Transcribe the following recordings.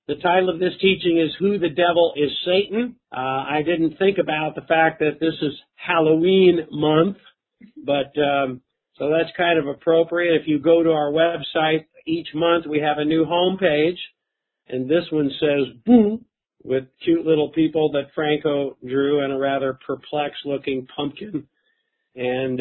The title of this teaching is Who the Devil is Satan. I didn't think about the fact that this is Halloween month, but so that's kind of appropriate. If you go to our website, each month we have a new homepage, and this one says Boo, with cute little people that Franco drew and a rather perplexed-looking pumpkin. And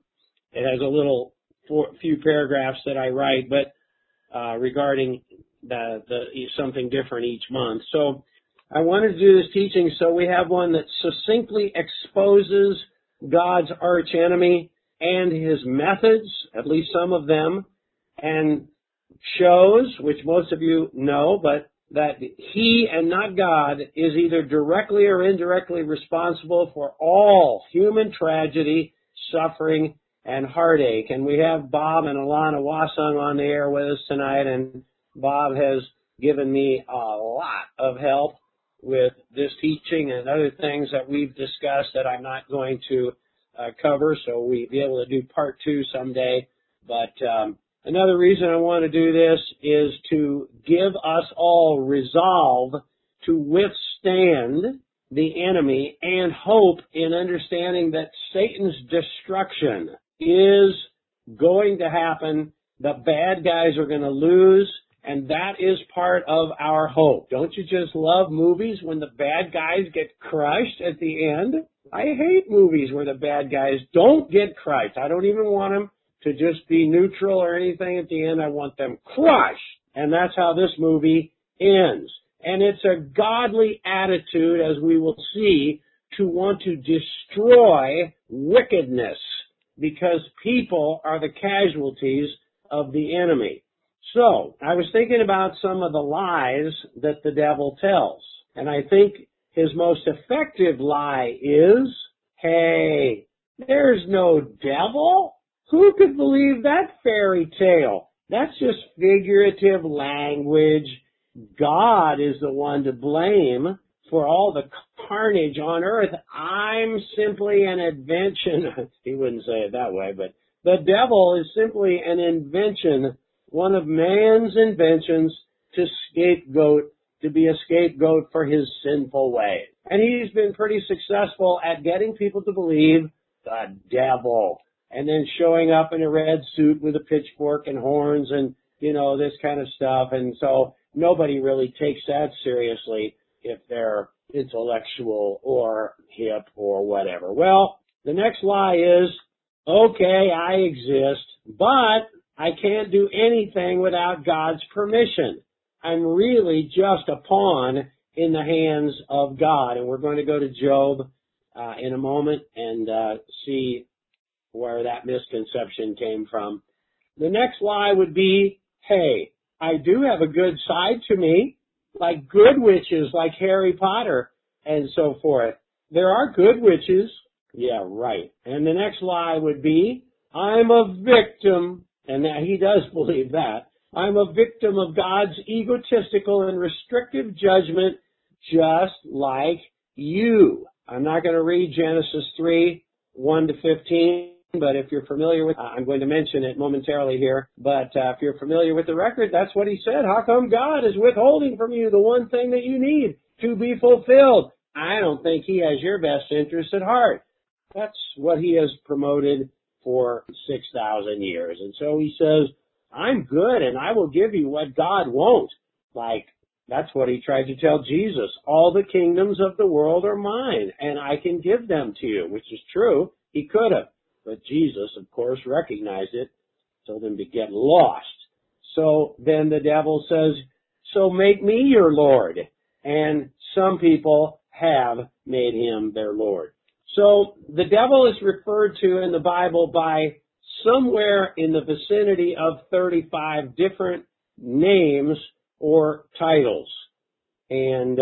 it has a little few paragraphs that I write, but regarding the something different each month. So I wanted to do this teaching so we have one that succinctly exposes God's archenemy and his methods, at least some of them, and shows, which most of you know, but that he and not God is either directly or indirectly responsible for all human tragedy, suffering, and heartache. And we have Bob and Alana Wasung on the air with us tonight, and Bob has given me a lot of help with this teaching and other things that we've discussed that I'm not going to cover, so we'll be able to do part 2 someday. But another reason I want to do this is to give us all resolve to withstand the enemy and hope in understanding that Satan's destruction is going to happen. The bad guys are going to lose, and that is part of our hope. Don't you just love movies when the bad guys get crushed at the end? I hate movies where the bad guys don't get crushed. I don't even want them to just be neutral or anything at the end. I want them crushed. And that's how this movie ends. And it's a godly attitude, as we will see, to want to destroy wickedness, because people are the casualties of the enemy. So, I was thinking about some of the lies that the devil tells. And I think his most effective lie is, hey, there's no devil? Who could believe that fairy tale? That's just figurative language. God is the one to blame for all the carnage on earth. I'm simply an invention. He wouldn't say it that way, but the devil is simply an invention, one of man's inventions to be a scapegoat for his sinful way. And he's been pretty successful at getting people to believe the devil, and then showing up in a red suit with a pitchfork and horns and, this kind of stuff. And so nobody really takes that seriously if they're intellectual or hip or whatever. Well, the next lie is, okay, I exist, but I can't do anything without God's permission. I'm really just a pawn in the hands of God. And we're going to go to Job in a moment and see where that misconception came from. The next lie would be, hey, I do have a good side to me, like good witches, like Harry Potter and so forth. There are good witches. Yeah, right. And the next lie would be, I'm a victim, and he does believe that. I'm a victim of God's egotistical and restrictive judgment, just like you. I'm not going to read Genesis 3, 1 to 15, but if you're familiar with, I'm going to mention it momentarily here, but if you're familiar with the record, that's what he said. How come God is withholding from you the one thing that you need to be fulfilled? I don't think he has your best interest at heart. That's what he has promoted for 6,000 years. And so he says, I'm good and I will give you what God won't. Like, that's what he tried to tell Jesus. All the kingdoms of the world are mine and I can give them to you, which is true. He could have. But Jesus, of course, recognized it, told him to get lost. So then the devil says, so make me your Lord. And some people have made him their Lord. So the devil is referred to in the Bible by somewhere in the vicinity of 35 different names or titles. And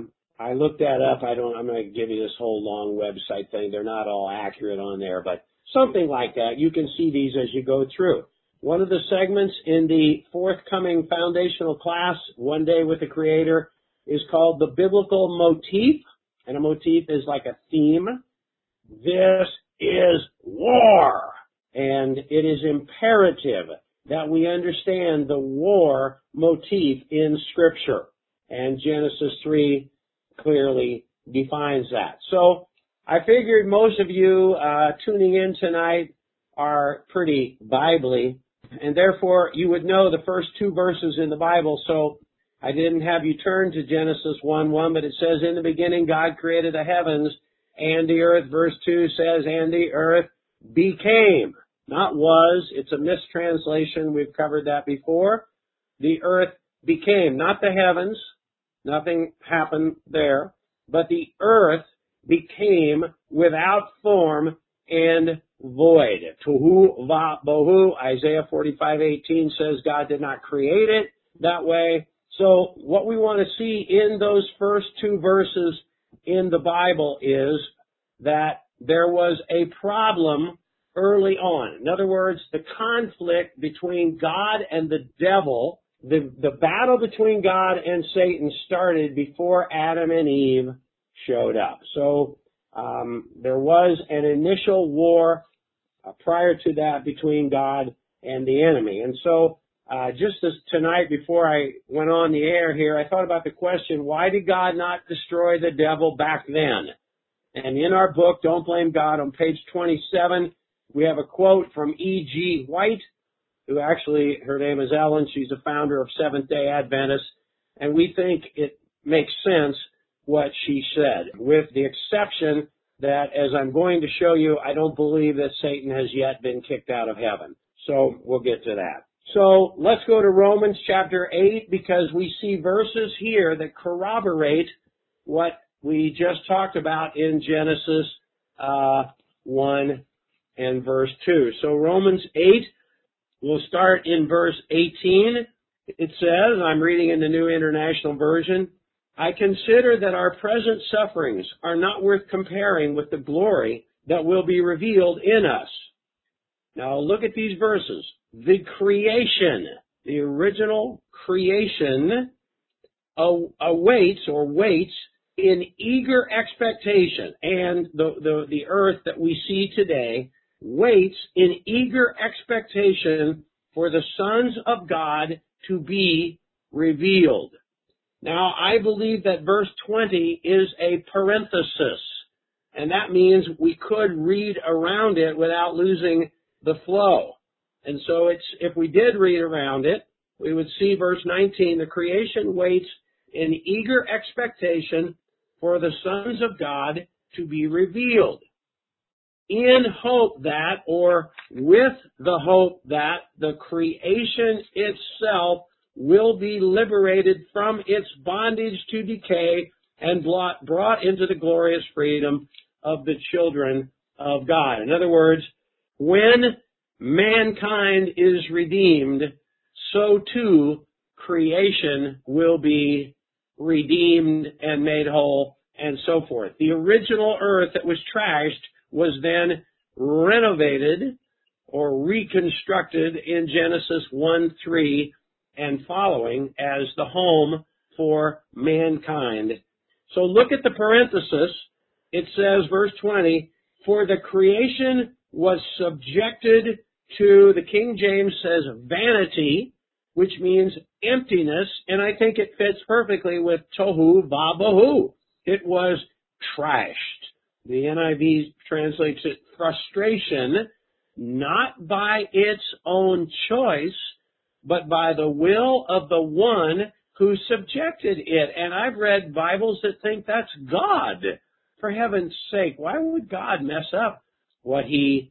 I looked that up. I'm going to give you this whole long website thing. They're not all accurate on there, but something like that. You can see these as you go through. One of the segments in the forthcoming foundational class, One Day with the Creator, is called the Biblical Motif. And a motif is like a theme. This is war. And it is imperative that we understand the war motif in Scripture. and Genesis 3 clearly defines that. So I figured most of you tuning in tonight are pretty Bible-y, and therefore you would know the first two verses in the Bible. So I didn't have you turn to Genesis 1:1, but it says, in the beginning God created the heavens and the earth. Verse 2 says, and the earth became. Not was. It's a mistranslation. We've covered that before. The earth became. Not the heavens. Nothing happened there. But the earth became without form and void. Tohu va bohu. Isaiah 45:18 says God did not create it that way. So what we want to see in those first two verses in the Bible is that there was a problem early on. In other words, the conflict between God and the devil, the battle between God and Satan started before Adam and Eve showed up. So there was an initial war prior to that between God and the enemy. And so just as tonight, before I went on the air here, I thought about the question, why did God not destroy the devil back then? And in our book, Don't Blame God, on page 27, we have a quote from E.G. White, who actually, her name is Ellen. She's a founder of Seventh-day Adventists. And we think it makes sense what she said, with the exception that, as I'm going to show you, I don't believe that Satan has yet been kicked out of heaven. So we'll get to that. So let's go to Romans chapter 8, because we see verses here that corroborate what we just talked about in Genesis 1 and verse 2. So Romans 8, we'll start in verse 18. It says, I'm reading in the New International Version, I consider that our present sufferings are not worth comparing with the glory that will be revealed in us. Now look at these verses. The creation, the original creation, awaits or waits in eager expectation, and the earth that we see today waits in eager expectation for the sons of God to be revealed. Now, I believe that verse 20 is a parenthesis, and that means we could read around it without losing the flow. And so if we did read around it, we would see verse 19, the creation waits in eager expectation for the sons of God to be revealed, in hope that, or with the hope that, the creation itself will be liberated from its bondage to decay and brought into the glorious freedom of the children of God. In other words, when mankind is redeemed, so too creation will be redeemed and made whole, and so forth. The original earth that was trashed was then renovated or reconstructed in Genesis 1:3 and following as the home for mankind. So look at the parenthesis. It says, verse 20, for the creation was subjected to, the King James says, vanity, which means emptiness, and I think it fits perfectly with tohu vabohu. It was trashed. The NIV translates it frustration, not by its own choice, but by the will of the one who subjected it. And I've read Bibles that think that's God. For heaven's sake, why would God mess up what he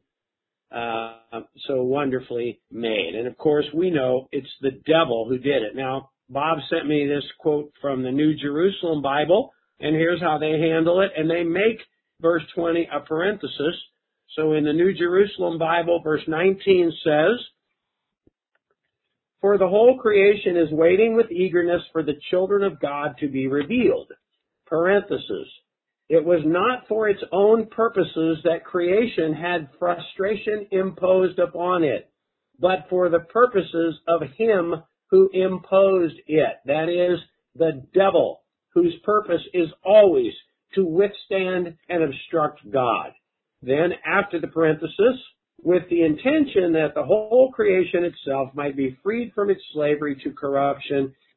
so wonderfully made? And of course, we know it's the devil who did it. Now, Bob sent me this quote from the New Jerusalem Bible, and here's how they handle it. And they make verse 20 a parenthesis. So in the New Jerusalem Bible, verse 19 says, for the whole creation is waiting with eagerness for the children of God to be revealed. Parenthesis. It was not for its own purposes that creation had frustration imposed upon it, but for the purposes of him who imposed it. That is, the devil, whose purpose is always to withstand and obstruct God. Then, after the parenthesis, with the intention that the whole creation itself might be freed from its slavery to corruption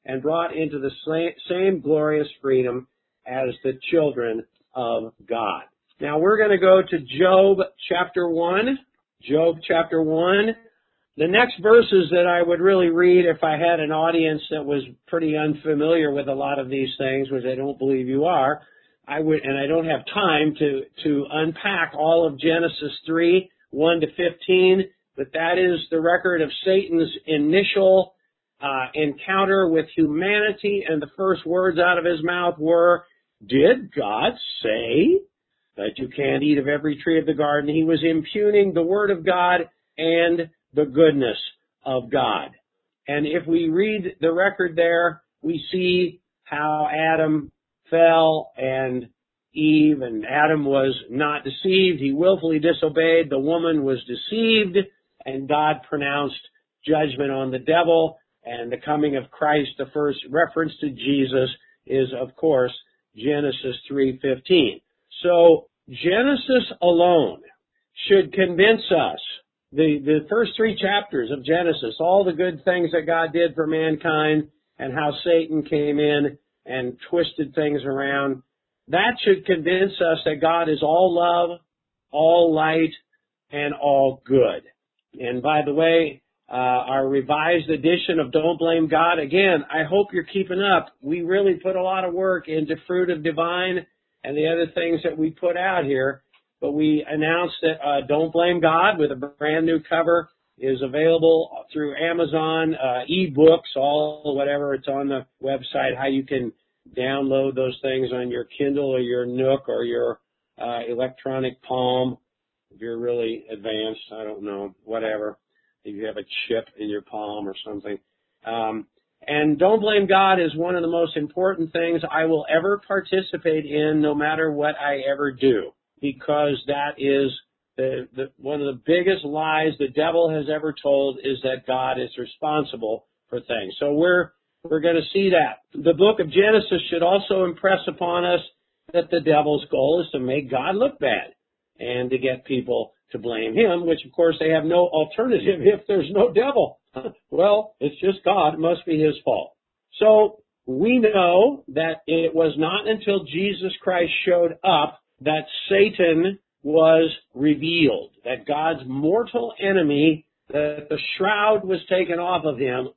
and brought into the same glorious freedom as the children of God. Now we're going to go to Job chapter 1. Job chapter 1. The next verses that I would really read if I had an audience that was pretty unfamiliar with a lot of these things, which I don't believe you are, I would, and I don't have time to unpack all of Genesis 3, 1 to 15, but that is the record of Satan's initial encounter with humanity, and the first words out of his mouth were, "Did God say that you can't eat of every tree of the garden?" He was impugning the Word of God and the goodness of God. And if we read the record there, we see how Adam fell and Eve, and Adam was not deceived. He willfully disobeyed. The woman was deceived, and God pronounced judgment on the devil. And the coming of Christ, the first reference to Jesus, is, of course, Genesis 3:15. So Genesis alone should convince us, the first 3 chapters of Genesis, all the good things that God did for mankind and how Satan came in and twisted things around, that should convince us that God is all love, all light, and all good. And by the way, our revised edition of Don't Blame God, again, I hope you're keeping up. We really put a lot of work into Fruit of Divine and the other things that we put out here. But we announced that Don't Blame God with a brand new cover is available through Amazon, ebooks, all whatever. It's on the website, how you can download those things on your Kindle or your Nook or your electronic Palm. If you're really advanced, I don't know, whatever. If you have a chip in your palm or something. And Don't Blame God is one of the most important things I will ever participate in, no matter what I ever do, because that is one of the biggest lies the devil has ever told, is that God is responsible for things. So we're going to see that. The book of Genesis should also impress upon us that the devil's goal is to make God look bad and to get people to blame him, which of course they have no alternative if there's no devil. Well, it's just God. It must be his fault. So we know that it was not until Jesus Christ showed up that Satan was revealed, that God's mortal enemy, that the shroud was taken off of him.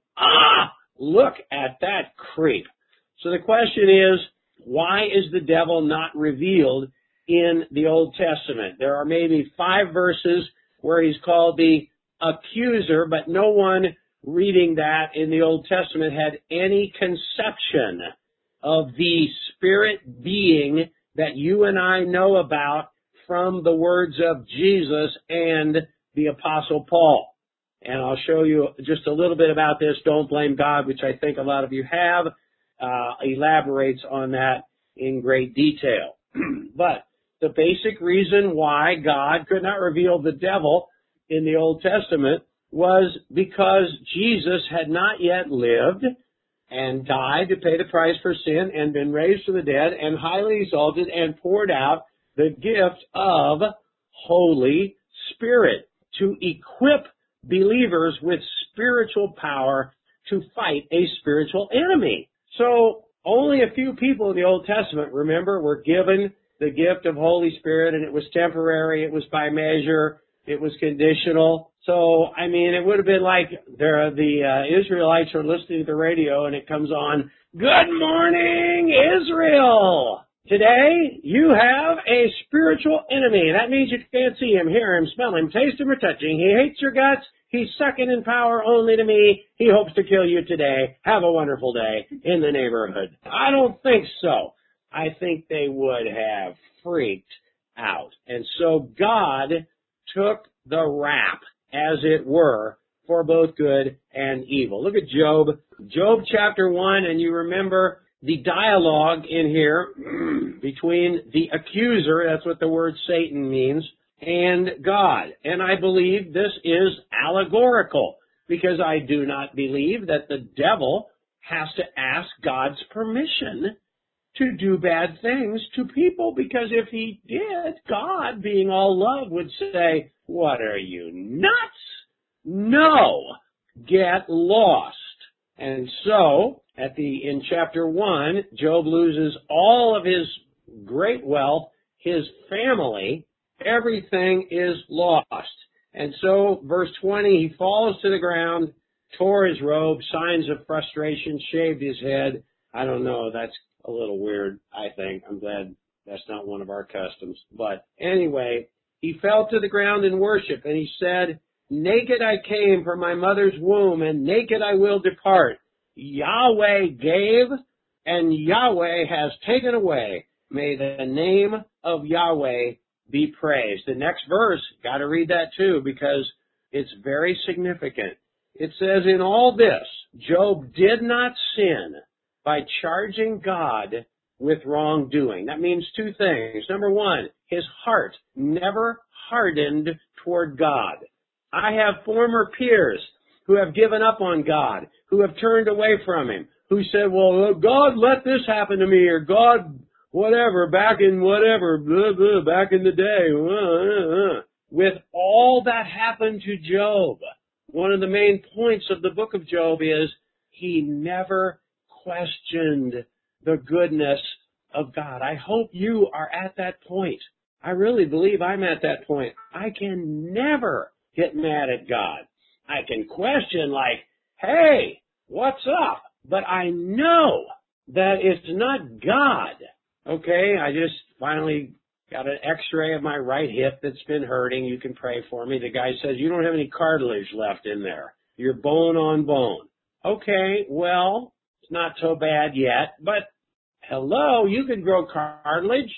Look at that creep. So the question is, why is the devil not revealed in the Old Testament? There are maybe 5 verses where he's called the accuser, but no one reading that in the Old Testament had any conception of the spirit being that you and I know about from the words of Jesus and the Apostle Paul. And I'll show you just a little bit about this, Don't Blame God, which I think a lot of you have, elaborates on that in great detail. But the basic reason why God could not reveal the devil in the Old Testament was because Jesus had not yet lived and died to pay the price for sin and been raised from the dead and highly exalted and poured out the gift of Holy Spirit to equip believers with spiritual power to fight a spiritual enemy. So only a few people in the Old Testament, remember, were given the gift of Holy Spirit, and it was temporary, it was by measure, it was conditional. So, I mean, it would have been like the Israelites are listening to the radio and it comes on, "Good morning, Israel! Today, you have a spiritual enemy." That means you can't see him, hear him, smell him, taste him, or touch him. He hates your guts. He's second in power only to me. He hopes to kill you today. Have a wonderful day in the neighborhood. I don't think so. I think they would have freaked out. And so God took the rap, as it were, for both good and evil. Look at Job. Job chapter 1, and you remember the dialogue in here between the accuser, that's what the word Satan means, and God. And I believe this is allegorical, because I do not believe that the devil has to ask God's permission to do bad things to people, because if he did, God, being all love, would say, "What, are you nuts? No, get lost." And so, in chapter 1, Job loses all of his great wealth, his family, everything is lost. And so, verse 20, he falls to the ground, tore his robe, signs of frustration, shaved his head. I don't know, that's a little weird, I think. I'm glad that's not one of our customs. But anyway, he fell to the ground in worship, and he said, naked I came from my mother's womb, and naked I will depart. Yahweh gave, and Yahweh has taken away. May the name of Yahweh be praised. The next verse, got to read that too, because it's very significant. It says, in all this, Job did not sin by charging God with wrongdoing. That means two things. Number one, his heart never hardened toward God. I have former peers who have given up on God, who have turned away from Him, who said, well, God let this happen to me, or God, whatever, back in whatever, blah, blah, back in the day. With all that happened to Job, one of the main points of the book of Job is he never questioned the goodness of God. I hope you are at that point. I really believe I'm at that point. I can never get mad at God. I can question like, hey, what's up? But I know that it's not God. Okay, I just finally got an x-ray of my right hip that's been hurting. You can pray for me. The guy says, you don't have any cartilage left in there. You're bone on bone. Okay, well, it's not so bad yet, but hello, you could grow cartilage.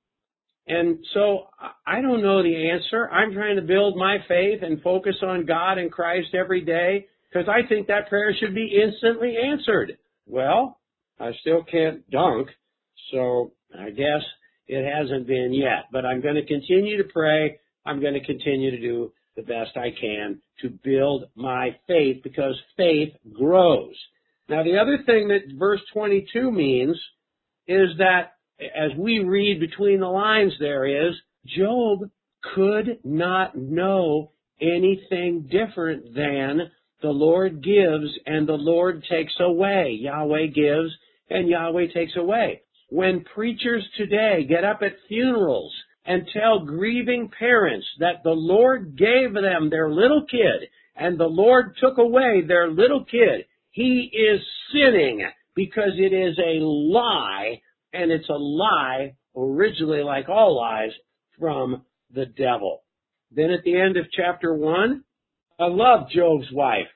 And so I don't know the answer. I'm trying to build my faith and focus on God and Christ every day because I think that prayer should be instantly answered. Well, I still can't dunk, so I guess it hasn't been yet. But I'm going to continue to pray. I'm going to continue to do the best I can to build my faith because faith grows. Now, the other thing that verse 22 means is that as we read between the lines there is, Job could not know anything different than the Lord gives and the Lord takes away. Yahweh gives and Yahweh takes away. When preachers today get up at funerals and tell grieving parents that the Lord gave them their little kid and the Lord took away their little kid, he is sinning because it is a lie. And it's a lie, originally like all lies, from the devil. Then at the end of chapter 1, I love Job's wife.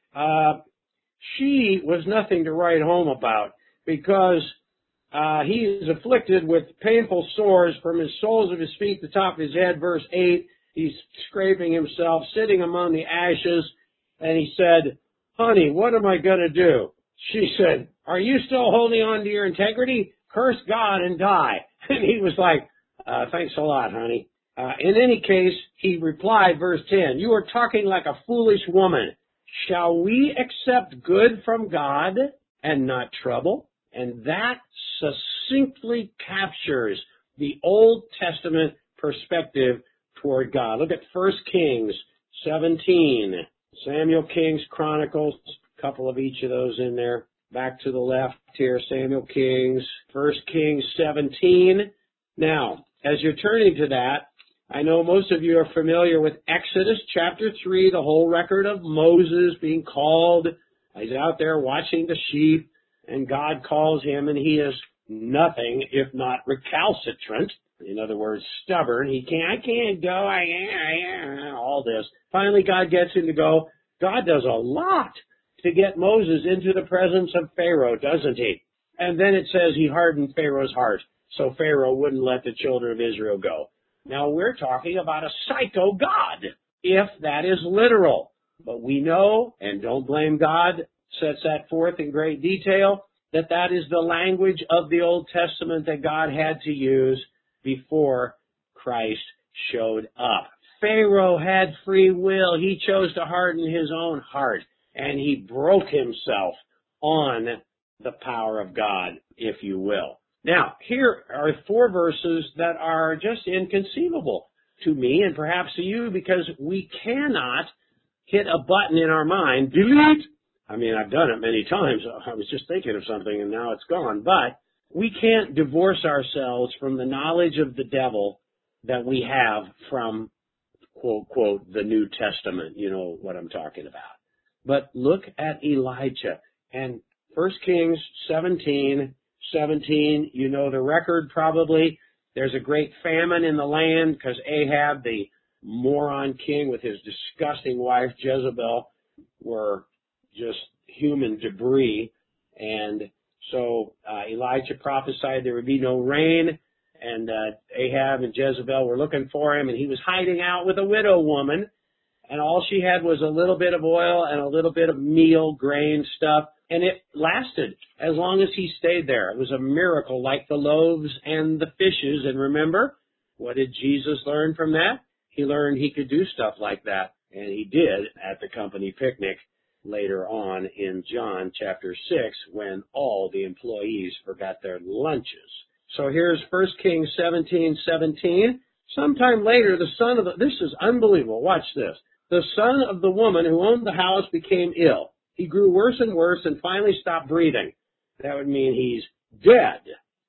She was nothing to write home about because he is afflicted with painful sores from his soles of his feet to the top of his head. Verse 8, he's scraping himself, sitting among the ashes, and he said, honey, what am I going to do? She said, are you still holding on to your integrity? Curse God and die. And he was like, thanks a lot, honey. In any case, he replied, verse 10, you are talking like a foolish woman. Shall we accept good from God and not trouble? And that succinctly captures the Old Testament perspective toward God. Look at 1 Kings 17, Samuel, Kings, Chronicles, a couple of each of those in there. Back to the left here, Samuel, Kings, 1 Kings 17. Now, as you're turning to that, I know most of you are familiar with Exodus chapter 3, the whole record of Moses being called. He's out there watching the sheep, and God calls him, and he is nothing if not recalcitrant. In other words, stubborn. I can't go, all this. Finally, God gets him to go. God does a lot to get Moses into the presence of Pharaoh, doesn't he? And then it says he hardened Pharaoh's heart, so Pharaoh wouldn't let the children of Israel go. Now we're talking about a psycho God, if that is literal. But we know, and don't blame God, sets that forth in great detail, that that is the language of the Old Testament that God had to use before Christ showed up. Pharaoh had free will. He chose to harden his own heart. And he broke himself on the power of God, if you will. Now, here are 4 verses that are just inconceivable to me and perhaps to you because we cannot hit a button in our mind, delete, I mean, I've done it many times. I was just thinking of something and now it's gone. But we can't divorce ourselves from the knowledge of the devil that we have from, quote, quote, the New Testament. You know what I'm talking about. But look at Elijah. And 1 Kings 17:17, you know the record probably. There's a great famine in the land because Ahab, the moron king with his disgusting wife Jezebel, were just human debris. And so Elijah prophesied there would be no rain, and Ahab and Jezebel were looking for him, and he was hiding out with a widow woman, and all she had was a little bit of oil and a little bit of meal, grain stuff, and it lasted as long as he stayed there. It was a miracle, like the loaves and the fishes. And remember, what did Jesus learn from that? He learned he could do stuff like that, and he did at the company picnic later on in John chapter 6 when all the employees forgot their lunches. So here's 1 Kings 17:17. Sometime later, the son of this is unbelievable. Watch this. The son of the woman who owned the house became ill. He grew worse and worse and finally stopped breathing. That would mean he's dead.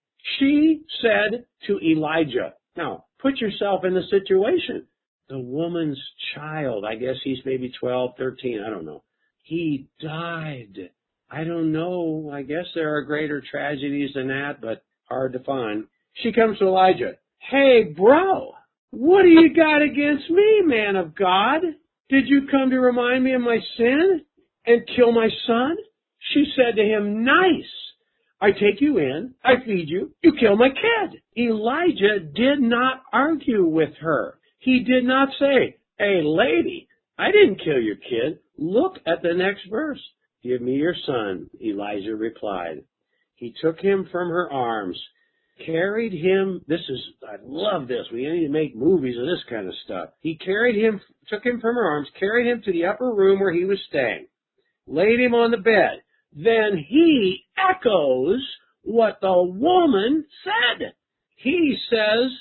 She said to Elijah, now put yourself in the situation. The woman's child, I guess he's maybe 12, 13, I don't know. He died. I don't know. I guess there are greater tragedies than that, but hard to find. She comes to Elijah. Hey, bro, what do you got against me, man of God? Did you come to remind me of my sin and kill my son? She said to him, nice. I take you in, I feed you, you kill my kid. Elijah did not argue with her. He did not say, hey, lady, I didn't kill your kid. Look at the next verse. Give me your son, Elijah replied. He took him from her arms, carried him. I love this. We need to make movies of this kind of stuff. He took him from her arms, carried him to the upper room where he was staying, laid him on the bed. Then he echoes what the woman said. He says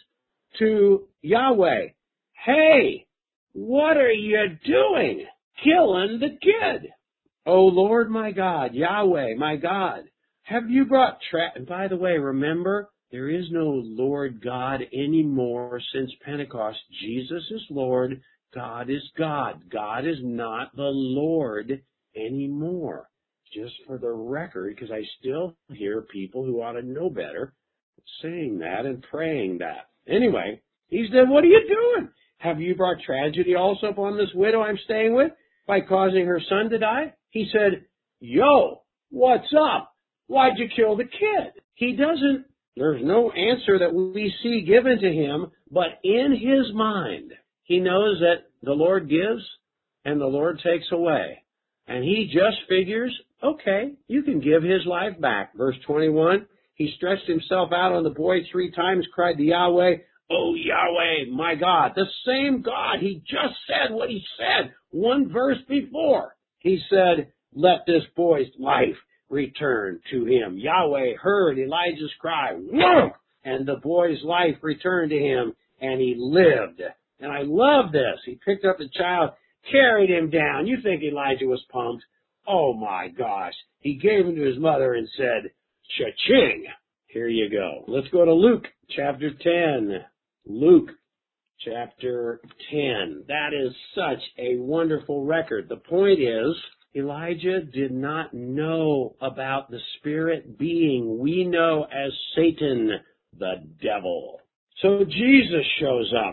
to Yahweh, hey, what are you doing? Killing the kid. Oh, Lord, my God, Yahweh, my God, have you brought and by the way, remember, there is no Lord God anymore since Pentecost. Jesus is Lord. God is God. God is not the Lord anymore. Just for the record, because I still hear people who ought to know better saying that and praying that. Anyway, he said, what are you doing? Have you brought tragedy also upon this widow I'm staying with by causing her son to die? He said, yo, what's up? Why'd you kill the kid? There's no answer that we see given to him, but in his mind, he knows that the Lord gives and the Lord takes away. And he just figures, okay, you can give his life back. Verse 21, he stretched himself out on the boy 3 times, cried to Yahweh, oh, Yahweh, my God, the same God. He just said what he said 1 verse before. He said, let this boy's life return to him. Yahweh heard Elijah's cry, whoa! And the boy's life returned to him, and he lived. And I love this. He picked up the child, carried him down. You think Elijah was pumped? Oh, my gosh. He gave him to his mother and said, cha-ching. Here you go. Let's go to Luke chapter 10. Luke chapter 10. That is such a wonderful record. The point is, Elijah did not know about the spirit being we know as Satan, the devil. So Jesus shows up,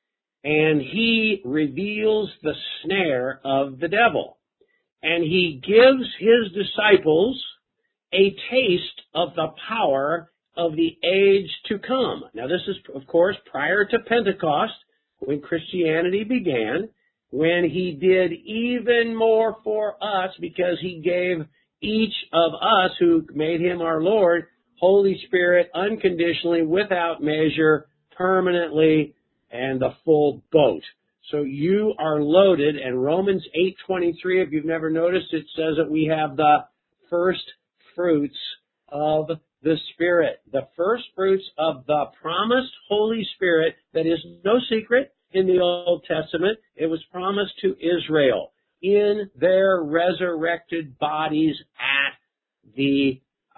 and he reveals the snare of the devil. And he gives his disciples a taste of the power of the age to come. Now, this is, of course, prior to Pentecost, when Christianity began, when he did even more for us because he gave each of us who made him our Lord, Holy Spirit, unconditionally, without measure, permanently, and the full boat. So you are loaded, and Romans 8:23, if you've never noticed, it says that we have the first fruits of the Spirit. The first fruits of the promised Holy Spirit that is no secret in the Old Testament. It was promised to Israel. in their resurrected bodies at the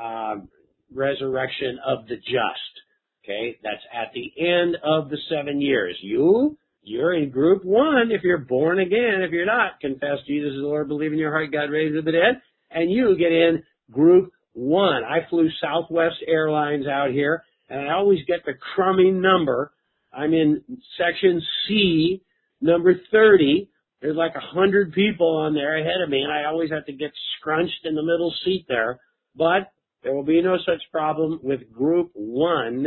resurrection of the just. Okay, that's at the end of the 7 years. You're in group 1 if you're born again. If you're not, confess Jesus is the Lord, believe in your heart God raised the dead, and you get in group 1. I flew Southwest Airlines out here, and I always get the crummy number. I'm in section C, number 30. There's like 100 people on there ahead of me, and I always have to get scrunched in the middle seat there. But there will be no such problem with group 1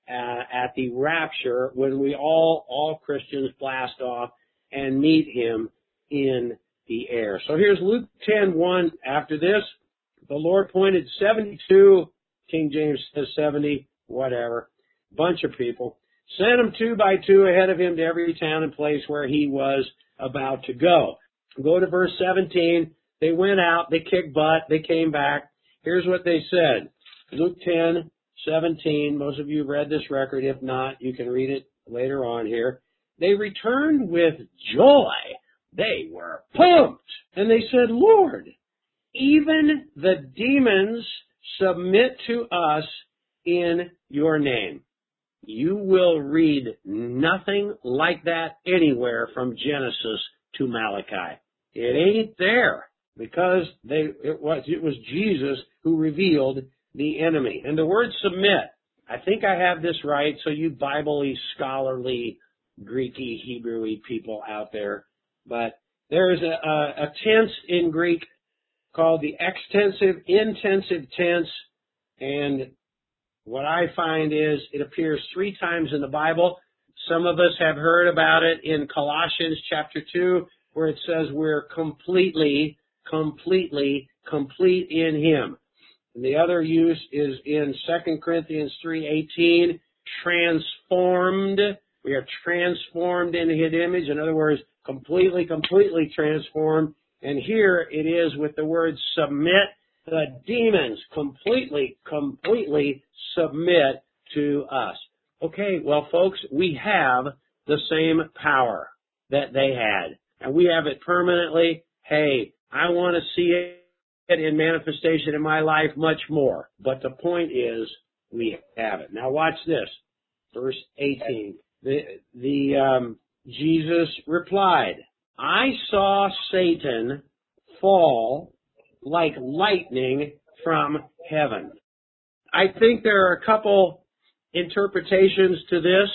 at the rapture when we all Christians blast off and meet him in the air. So here's Luke 10:1. After this, the Lord appointed 72, King James says 70, whatever, bunch of people, sent them 2 by 2 ahead of him to every town and place where he was about to go. Go to verse 17. They went out, they kicked butt, they came back. Here's what they said. Luke 10:17. Most of you have read this record. If not, you can read it later on here. They returned with joy. They were pumped. And they said, Lord, even the demons submit to us in your name. You will read nothing like that anywhere from Genesis to Malachi. It ain't there because it was Jesus who revealed the enemy. And the word submit, I think I have this right, so you Bible-y, scholarly, Greek-y, Hebrew-y people out there, but there's a tense in Greek called the extensive, intensive tense, and what I find is it appears 3 times in the Bible. Some of us have heard about it in Colossians chapter 2, where it says we're completely complete in him. And the other use is in 2 Corinthians 3:18, transformed. We are transformed into his image. In other words, completely transformed. And here it is with the word submit. The demons completely submit to us. Okay, well, folks, we have the same power that they had. And we have it permanently. Hey, I want to see it in manifestation in my life much more. But the point is, we have it. Now watch this. Verse 18. Jesus replied, I saw Satan fall like lightning from heaven. I think there are a couple interpretations to this,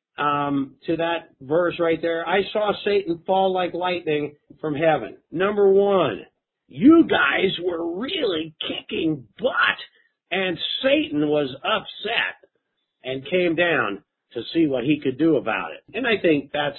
to that verse right there. I saw Satan fall like lightning from heaven. Number 1, you guys were really kicking butt, and Satan was upset and came down to see what he could do about it. And I think that's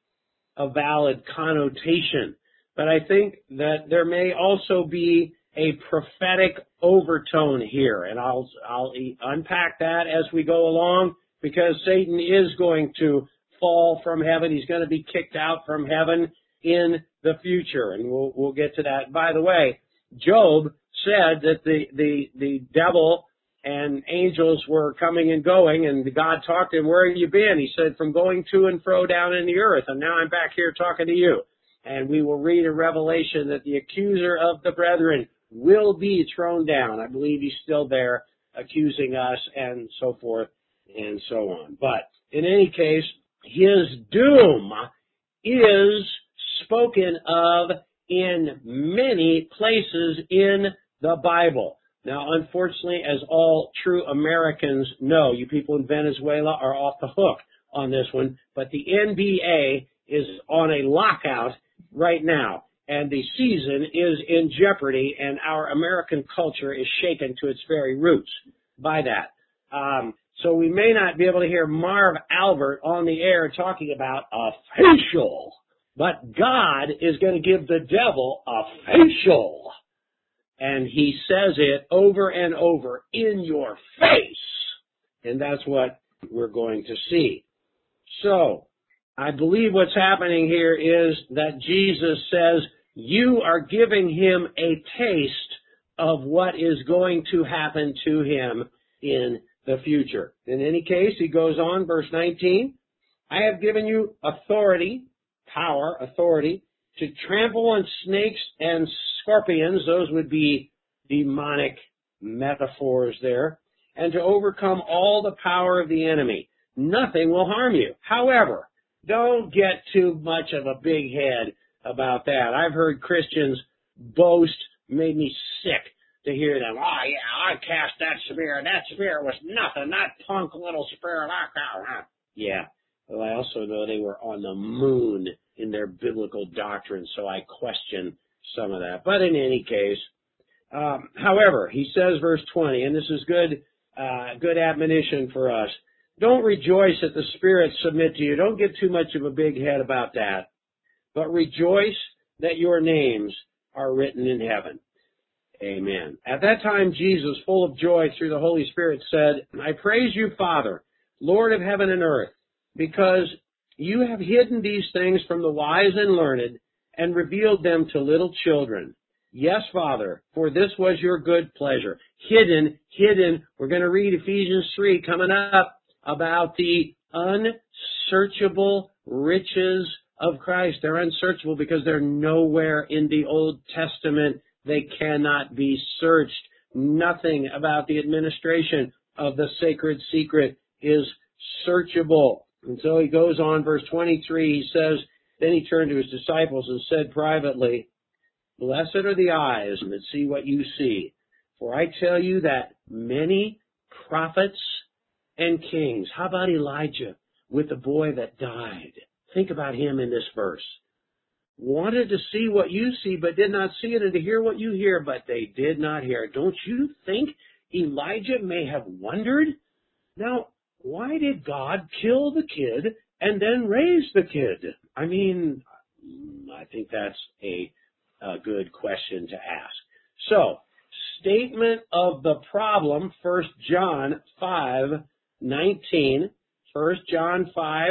a valid connotation. But I think that there may also be a prophetic overtone here, and I'll unpack that as we go along, because Satan is going to fall from heaven. He's going to be kicked out from heaven in the future, and we'll get to that. By the way, Job said that the devil and angels were coming and going, and God talked to him, where have you been? He said, from going to and fro down in the earth, and now I'm back here talking to you. And we will read in Revelation that the accuser of the brethren will be thrown down. I believe he's still there accusing us and so forth and so on. But in any case, his doom is spoken of in many places in the Bible. Now, unfortunately, as all true Americans know, you people in Venezuela are off the hook on this one, but the NBA is on a lockout right now, and the season is in jeopardy, and our American culture is shaken to its very roots by that. So we may not be able to hear Marv Albert on the air talking about a facial, but God is going to give the devil a facial. And he says it over and over in your face. And that's what we're going to see. So, I believe what's happening here is that Jesus says you are giving him a taste of what is going to happen to him in the future. In any case, he goes on, verse 19, I have given you authority, power, authority, to trample on snakes and scorpions, those would be demonic metaphors there, and to overcome all the power of the enemy. Nothing will harm you. However, don't get too much of a big head about that. I've heard Christians boast, made me sick to hear them. Oh, yeah, I cast that spirit. That spirit was nothing. That punk little spirit. Yeah. Well, I also know they were on the moon in their biblical doctrine, so I question some of that. But in any case, however, he says, verse 20, and this is good admonition for us. Don't rejoice that the spirits submit to you. Don't get too much of a big head about that. But rejoice that your names are written in heaven. Amen. At that time, Jesus, full of joy through the Holy Spirit, said, I praise you, Father, Lord of heaven and earth, because you have hidden these things from the wise and learned and revealed them to little children. Yes, Father, for this was your good pleasure. Hidden. We're going to read Ephesians 3 coming up about the unsearchable riches of Christ. They're unsearchable because they're nowhere in the Old Testament. They cannot be searched. Nothing about the administration of the sacred secret is searchable. And so he goes on, verse 23, he says, then he turned to his disciples and said privately, blessed are the eyes that see what you see. For I tell you that many prophets and kings, how about Elijah with the boy that died? Think about him in this verse. Wanted to see what you see, but did not see it, and to hear what you hear, but they did not hear. Don't you think Elijah may have wondered? Now, why did God kill the kid and then raise the kid? I mean, I think that's a good question to ask. So, statement of the problem, 1 John 5:19. 1 John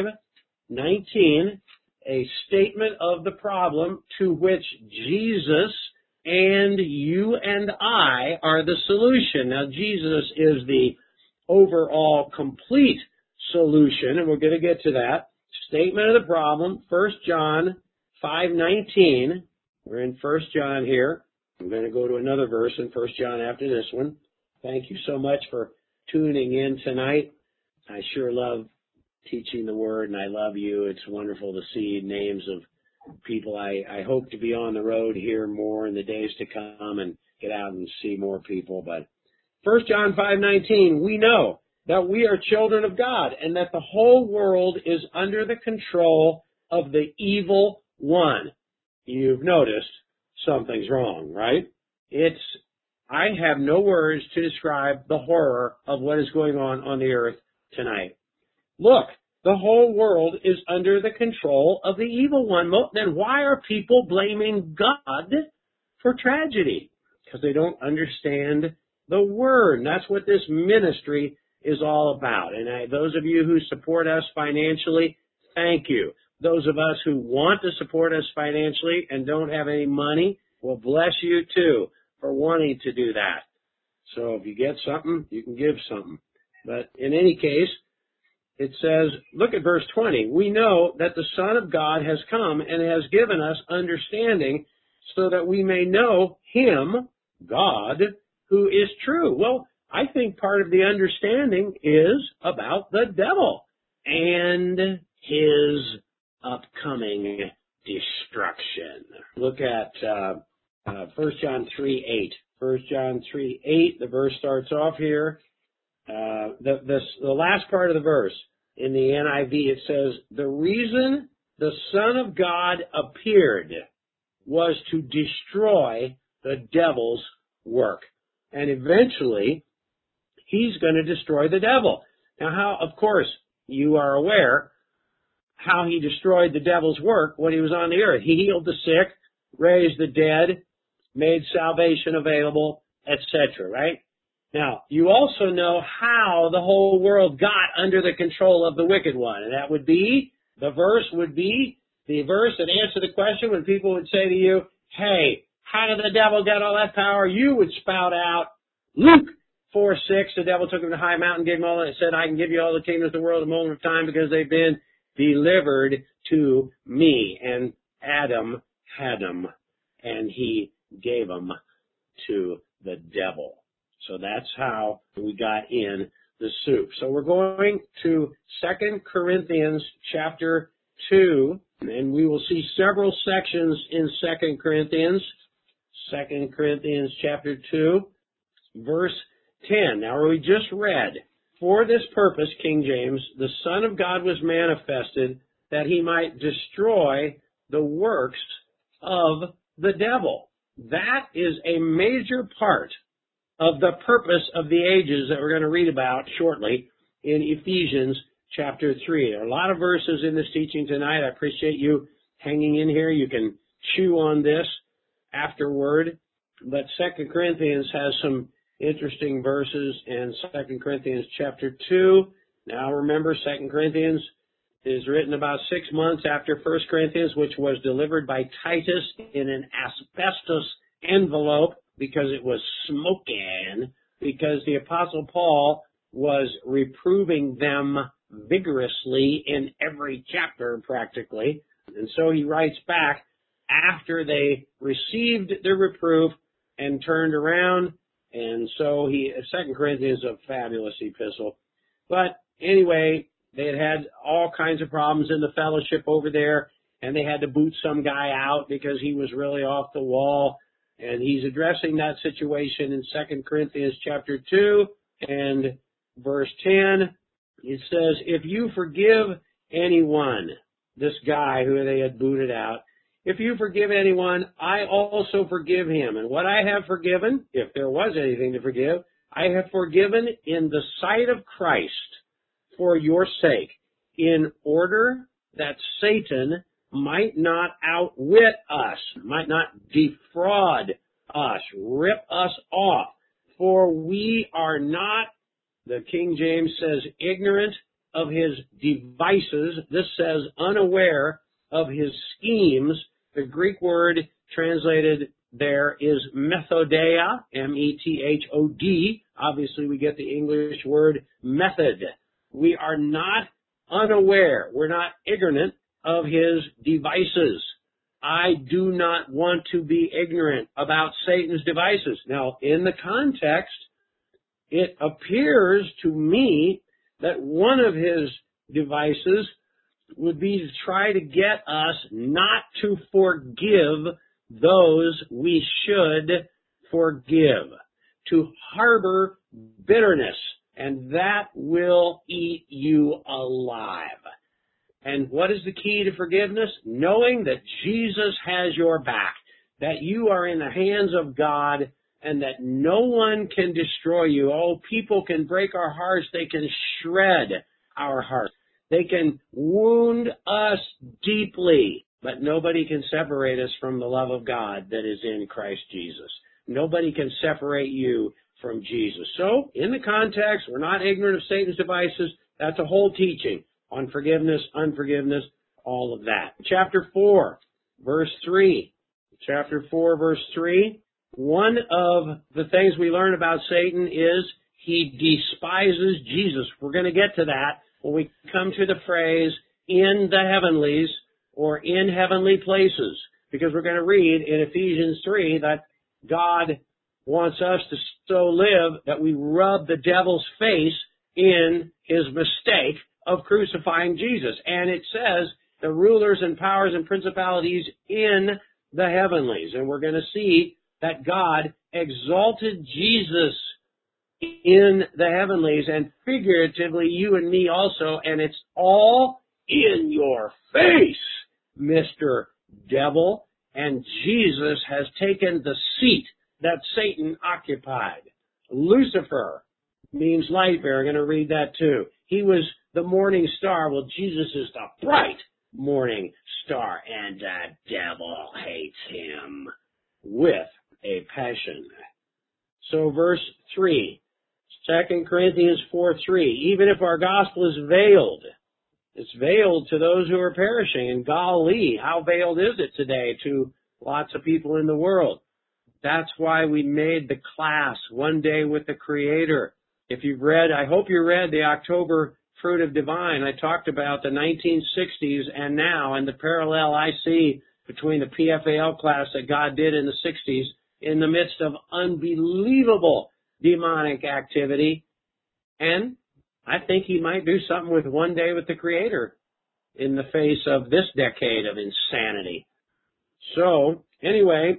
5:19, a statement of the problem to which Jesus and you and I are the solution. Now, Jesus is the overall complete solution, and we're going to get to that. Statement of the problem, 1 John 5:19. We're in 1 John here. I'm going to go to another verse in 1 John after this one. Thank you so much for tuning in tonight. I sure love teaching the Word, and I love you. It's wonderful to see names of people. I hope to be on the road here more in the days to come and get out and see more people. But 1 John 5:19, we know that we are children of God and that the whole world is under the control of the evil one. You've noticed something's wrong, right? I have no words to describe the horror of what is going on the earth tonight. Look, the whole world is under the control of the evil one. Then why are people blaming God for tragedy? Because they don't understand the Word. And that's what this ministry is all about. And those of you who support us financially, thank you. Those of us who want to support us financially and don't have any money, well, bless you too for wanting to do that. So if you get something, you can give something. But in any case, it says, look at verse 20. We know that the Son of God has come and has given us understanding so that we may know Him, God, who is true. Well, I think part of the understanding is about the devil and his upcoming destruction. Look at 1 John 3:8. 1 John 3:8, the verse starts off here. The last part of the verse in the NIV, it says, the reason the Son of God appeared was to destroy the devil's work. And eventually, he's going to destroy the devil. Now, how, of course, you are aware how he destroyed the devil's work when he was on the earth. He healed the sick, raised the dead, made salvation available, etc., right? Now, you also know how the whole world got under the control of the wicked one. And that would be, the verse that answered the question when people would say to you, hey, how did the devil get all that power? You would spout out, Luke 4:6, the devil took him to a high mountain, gave him all that, and said, I can give you all the kingdoms of the world in a moment of time because they've been delivered to me. And Adam had them, and he gave them to the devil. So that's how we got in the soup. So we're going to 2 Corinthians chapter 2, and we will see several sections in 2 Corinthians. 2 Corinthians chapter 2, verse 10. Now we just read, "For this purpose," King James, "the Son of God was manifested, that he might destroy the works of the devil." That is a major part of the purpose of the ages that we're going to read about shortly in Ephesians chapter 3. There are a lot of verses in this teaching tonight. I appreciate you hanging in here. You can chew on this afterward. But 2 Corinthians has some interesting verses in 2 Corinthians chapter 2. Now remember, 2 Corinthians is written about 6 months after 1 Corinthians, which was delivered by Titus in an asbestos envelope because it was smoking, because the Apostle Paul was reproving them vigorously in every chapter practically. And so he writes back after they received the reproof and turned around. And so 2 Corinthians is a fabulous epistle. But anyway, they had all kinds of problems in the fellowship over there, and they had to boot some guy out because he was really off the wall. And he's addressing that situation in 2 Corinthians chapter 2 and verse 10. It says, "If you forgive anyone," this guy who they had booted out, "if you forgive anyone, I also forgive him. And what I have forgiven, if there was anything to forgive, I have forgiven in the sight of Christ for your sake, in order that Satan might not outwit us, might not defraud us, rip us off. For we are not," the King James says, "ignorant of his devices." This says unaware of his schemes. The Greek word translated there is methodeia, M-E-T-H-O-D. Obviously, we get the English word method. We are not unaware. We're not ignorant of his devices. I do not want to be ignorant about Satan's devices. Now, in the context, it appears to me that one of his devices would be to try to get us not to forgive those we should forgive, to harbor bitterness, and that will eat you alive. And what is the key to forgiveness? Knowing that Jesus has your back, that you are in the hands of God, and that no one can destroy you. Oh, people can break our hearts. They can shred our hearts. They can wound us deeply, but nobody can separate us from the love of God that is in Christ Jesus. Nobody can separate you from Jesus. So, in the context, we're not ignorant of Satan's devices. That's a whole teaching on forgiveness, unforgiveness, all of that. Chapter 4, verse 3. Chapter 4, verse 3. One of the things we learn about Satan is he despises Jesus. We're going to get to that when we come to the phrase in the heavenlies or in heavenly places, because we're going to read in Ephesians 3 that God wants us to so live that we rub the devil's face in his mistake of crucifying Jesus. And it says the rulers and powers and principalities in the heavenlies. And we're going to see that God exalted Jesus in the heavenlies, and figuratively you and me also, and it's all in your face, Mr. Devil. And Jesus has taken the seat that Satan occupied. Lucifer means light bearer. I'm going to read that too. He was the morning star. Well, Jesus is the bright morning star, and the devil hates him with a passion. So verse 3, 2 Corinthians 4:3, even if our gospel is veiled, it's veiled to those who are perishing. And golly, how veiled is it today to lots of people in the world? That's why we made the class, One Day with the Creator. If you've read, I hope you read the October Fruit of Divine. I talked about the 1960s and now, and the parallel I see between the PFAL class that God did in the 60s in the midst of unbelievable demonic activity. And I think he might do something with One Day with the Creator in the face of this decade of insanity. So, anyway,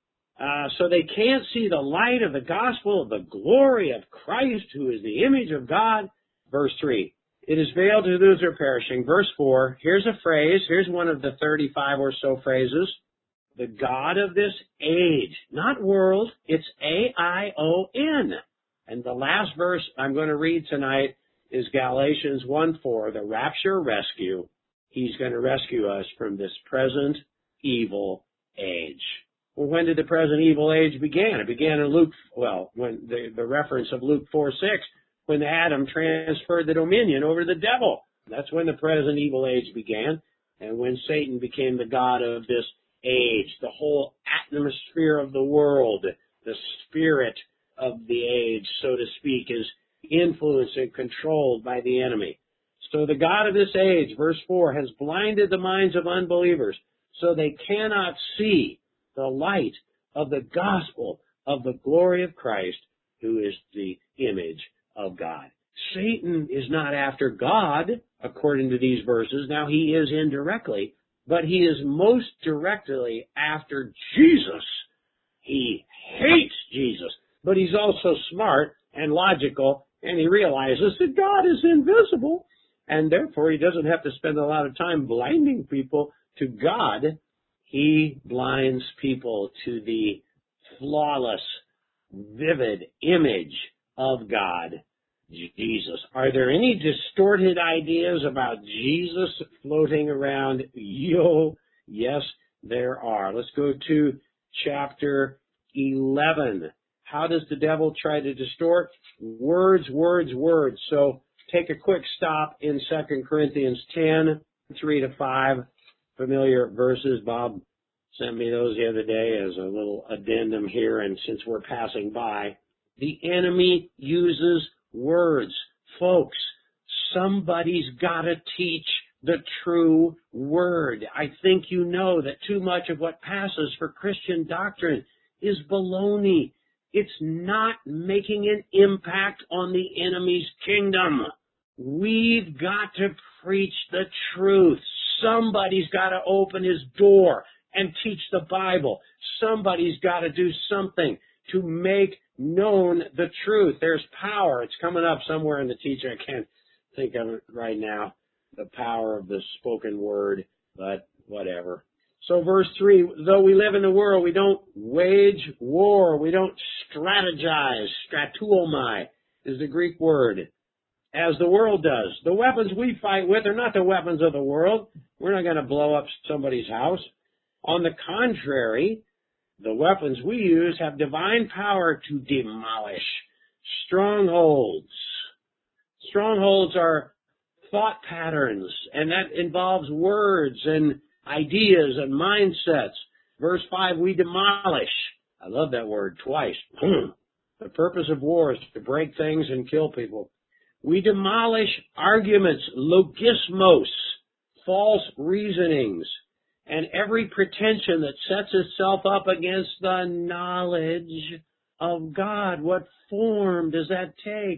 so they can't see the light of the gospel of the glory of Christ, who is the image of God. Verse 3, it is veiled to those who are perishing. Verse 4, here's a phrase, here's one of the 35 or so phrases. The God of this age, not world, it's A-I-O-N. And the last verse I'm going to read tonight is Galatians 1:4, the rapture rescue. He's going to rescue us from this present evil age. Well, when did the present evil age begin? It began in Luke, when the reference of Luke 4:6, when Adam transferred the dominion over the devil. That's when the present evil age began, and when Satan became the god of this age. The whole atmosphere of the world, the spirit of the age, so to speak, is influenced and controlled by the enemy. So the God of this age, verse 4, has blinded the minds of unbelievers so they cannot see the light of the gospel of the glory of Christ, who is the image of God. Satan is not after God, according to these verses. Now, he is indirectly, but he is most directly after Jesus. He hates Jesus, but he's also smart and logical, and he realizes that God is invisible, and therefore he doesn't have to spend a lot of time blinding people to God. He blinds people to the flawless, vivid image of God, Jesus. Are there any distorted ideas about Jesus floating around? Yes, there are. Let's go to chapter 11. How does the devil try to distort? Words, words, words. So take a quick stop in 2 Corinthians 10, 3-5. Familiar verses. Bob sent me those the other day as a little addendum here, and since we're passing by, the enemy uses words. Folks, somebody's got to teach the true word. I think you know that too much of what passes for Christian doctrine is baloney. It's not making an impact on the enemy's kingdom. We've got to preach the truth. Somebody's got to open his door and teach the Bible. Somebody's got to do something to make known the truth. There's power. It's coming up somewhere in the teaching. I can't think of it right now, the power of the spoken word, but whatever. So verse 3, though we live in the world, we don't wage war. We don't strategize. Stratuomai is the Greek word, as the world does. The weapons we fight with are not the weapons of the world. We're not going to blow up somebody's house. On the contrary, the weapons we use have divine power to demolish strongholds. Strongholds are thought patterns, and that involves words and ideas and mindsets. Verse 5, we demolish. I love that word twice. The purpose of war is to break things and kill people. We demolish arguments, logismos, false reasonings, and every pretension that sets itself up against the knowledge of God. What form does that take?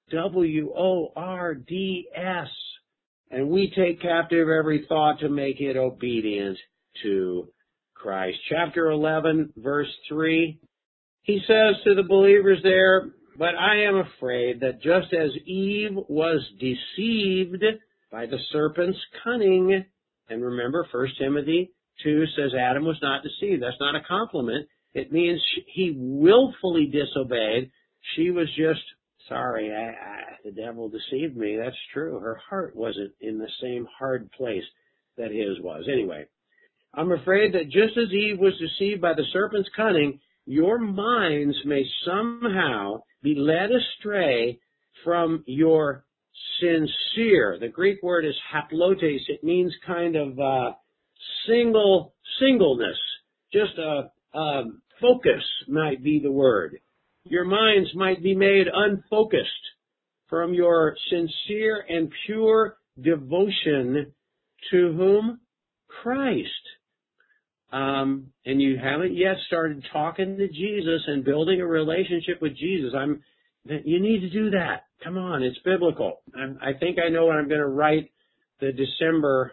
W-O-R-D-S. And we take captive every thought to make it obedient to Christ. Chapter 11, verse 3, he says to the believers there, but I am afraid that just as Eve was deceived by the serpent's cunning, and remember 1 Timothy 2 says Adam was not deceived. That's not a compliment. It means he willfully disobeyed. She was just, sorry, the devil deceived me. That's true. Her heart wasn't in the same hard place that his was. Anyway, I'm afraid that just as Eve was deceived by the serpent's cunning, your minds may somehow be led astray from your sincere. The Greek word is haplotes. It means kind of singleness. Just a focus might be the word. Your minds might be made unfocused from your sincere and pure devotion to whom? Christ. and you haven't yet started talking to Jesus and building a relationship with Jesus, you need to do that. Come on, it's biblical. I think I know what I'm going to write the December.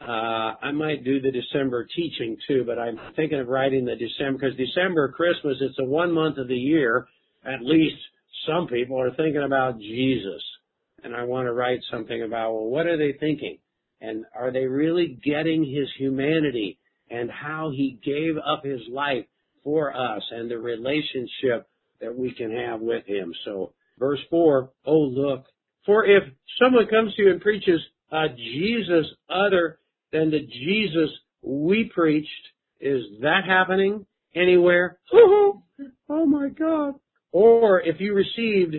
I might do the December teaching too, but I'm thinking of writing the December, because December, Christmas, it's the one month of the year, at least some people are thinking about Jesus. And I want to write something about, well, what are they thinking? And are they really getting his humanity and how he gave up his life for us and the relationship that we can have with him? So verse 4, oh, look, for if someone comes to you and preaches a Jesus other than the Jesus we preached, is that happening anywhere? Oh my God. Or if you received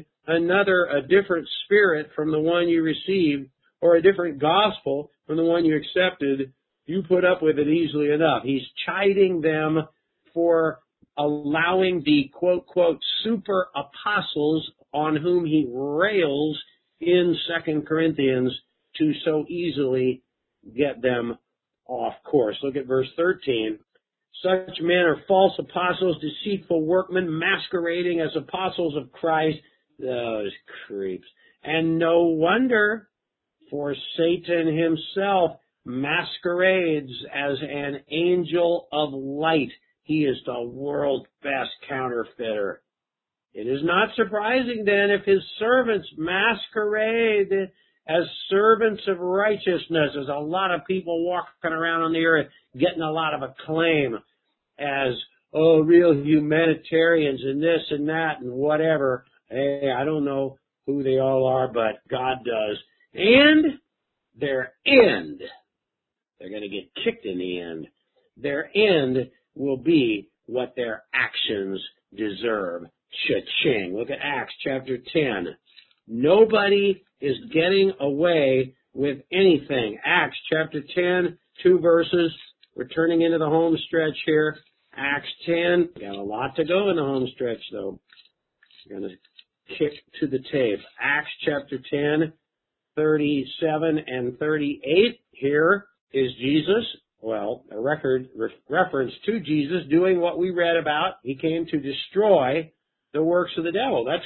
a different spirit from the one you received, or a different gospel from the one you accepted, you put up with it easily enough. He's chiding them for allowing the quote super apostles on whom he rails in 2 Corinthians to so easily get them off course. Look at verse 13. Such men are false apostles, deceitful workmen, masquerading as apostles of Christ. Those creeps. And no wonder, for Satan himself masquerades as an angel of light. He is the world's best counterfeiter. It is not surprising then if his servants masquerade as servants of righteousness. There's a lot of people walking around on the earth getting a lot of acclaim as, real humanitarians and this and that and whatever. Hey, I don't know who they all are, but God does. And their end, they're going to get kicked in the end. Their end will be what their actions deserve. Cha-ching. Look at Acts chapter 10. Nobody is getting away with anything. Acts chapter 10, 2 verses. We're turning into the home stretch here. Acts 10. Got a lot to go in the home stretch, though. We're going to kick to the tape. Acts chapter 10, 37 and 38. Here is Jesus. Well, a reference to Jesus doing what we read about. He came to destroy the works of the devil. That's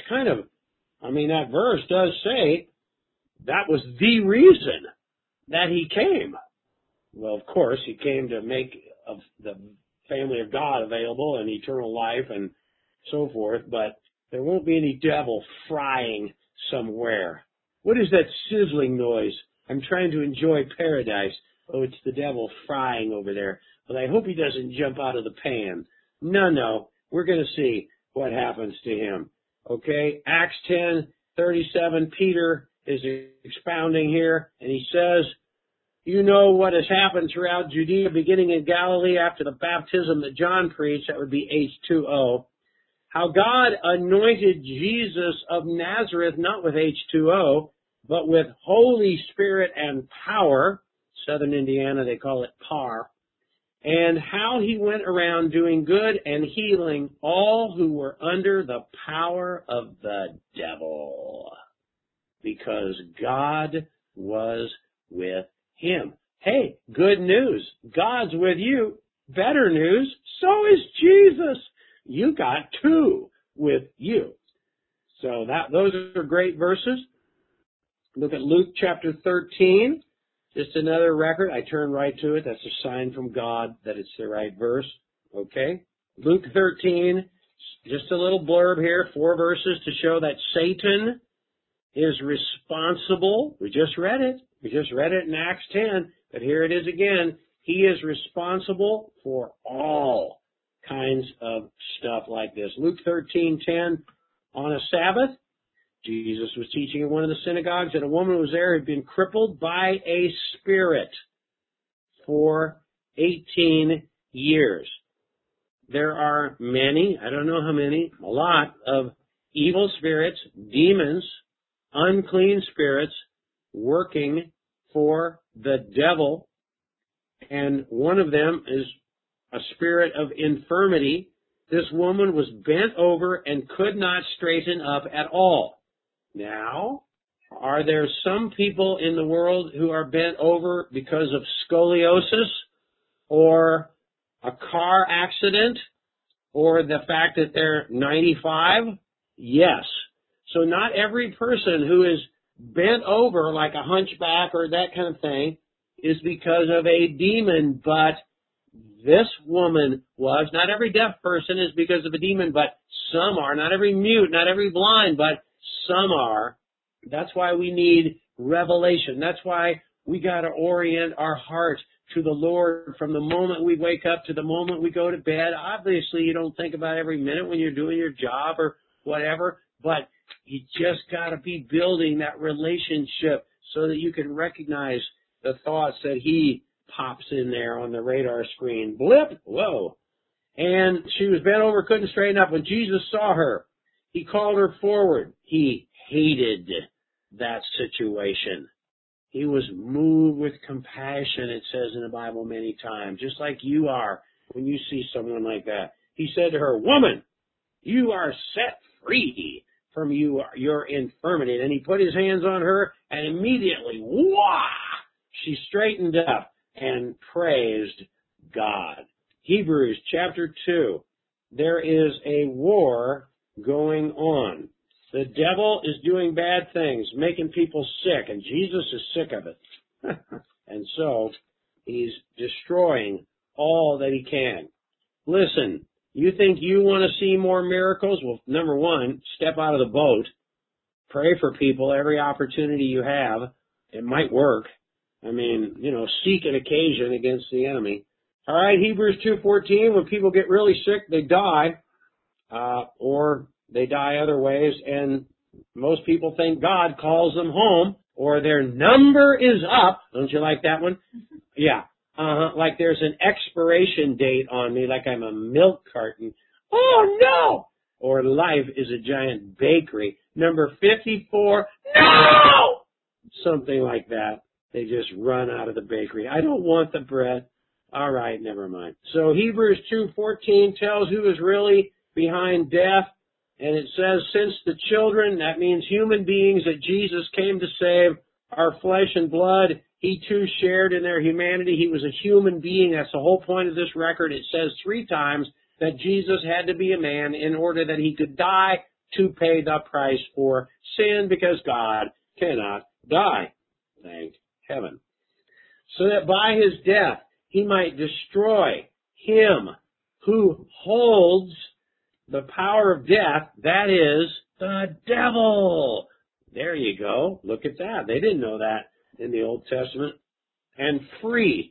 that verse does say that was the reason that he came. Well, of course, he came to make the family of God available and eternal life and so forth, but there won't be any devil frying somewhere. What is that sizzling noise? I'm trying to enjoy paradise. Oh, it's the devil frying over there. But I hope he doesn't jump out of the pan. No. We're going to see what happens to him. Okay, Acts 10:37, Peter is expounding here, and he says, you know what has happened throughout Judea, beginning in Galilee after the baptism that John preached, that would be H2O, how God anointed Jesus of Nazareth, not with H2O, but with Holy Spirit and power. Southern Indiana, they call it PAR. And how he went around doing good and healing all who were under the power of the devil, because God was with him. Hey, good news. God's with you. Better news, so is Jesus. You got two with you. So those are great verses. Look at Luke chapter 13. Just another record. I turn right to it. That's a sign from God that it's the right verse. Okay? Luke 13, just a little blurb here, 4 verses to show that Satan is responsible. We just read it. We just read it in Acts 10, but here it is again. He is responsible for all kinds of stuff like this. Luke 13:10, on a Sabbath, Jesus was teaching in one of the synagogues, and a woman was there who had been crippled by a spirit for 18 years. There are many, I don't know how many, a lot of evil spirits, demons, unclean spirits working for the devil, and one of them is a spirit of infirmity. This woman was bent over and could not straighten up at all. Now, are there some people in the world who are bent over because of scoliosis or A car accident or the fact that they're 95? Yes. So not every person who is bent over like a hunchback or that kind of thing is because of a demon, but this woman was. Not every deaf person is because of a demon, but some are. Not every mute, not every blind, but some are. That's why we need revelation. That's why we got to orient our hearts to the Lord from the moment we wake up to the moment we go to bed. Obviously, you don't think about every minute when you're doing your job or whatever, but you just got to be building that relationship so that you can recognize the thoughts that He pops in there on the radar screen. Blip! Whoa! And she was bent over, couldn't straighten up. When Jesus saw her, He called her forward. He hated that situation. He was moved with compassion, it says in the Bible many times, just like you are when you see someone like that. He said to her, "Woman, you are set free from your infirmity." And He put His hands on her, and immediately, wah! She straightened up and praised God. Hebrews chapter 2. There is a war going on. The devil is doing bad things, making people sick, and Jesus is sick of it. And so, he's destroying all that he can. Listen, you think you want to see more miracles? Well, number one, step out of the boat. Pray for people every opportunity you have. It might work. I mean, seek an occasion against the enemy. All right, Hebrews 2:14, when people get really sick, they die, or they die other ways, and most people think God calls them home, or their number is up. Don't you like that one? Yeah. Like there's an expiration date on me, like I'm a milk carton. Oh, no! Or life is a giant bakery. Number 54, no! Something like that. They just run out of the bakery. I don't want the bread. All right, never mind. So Hebrews 2:14 tells who is really behind death. And it says, since the children, that means human beings that Jesus came to save, are flesh and blood, He too shared in their humanity. He was a human being. That's the whole point of this record. It says 3 times that Jesus had to be a man in order that He could die to pay the price for sin, because God cannot die. Thank heaven. So that by His death, He might destroy him who holds the power of death, that is, the devil. There you go. Look at that. They didn't know that in the Old Testament. And free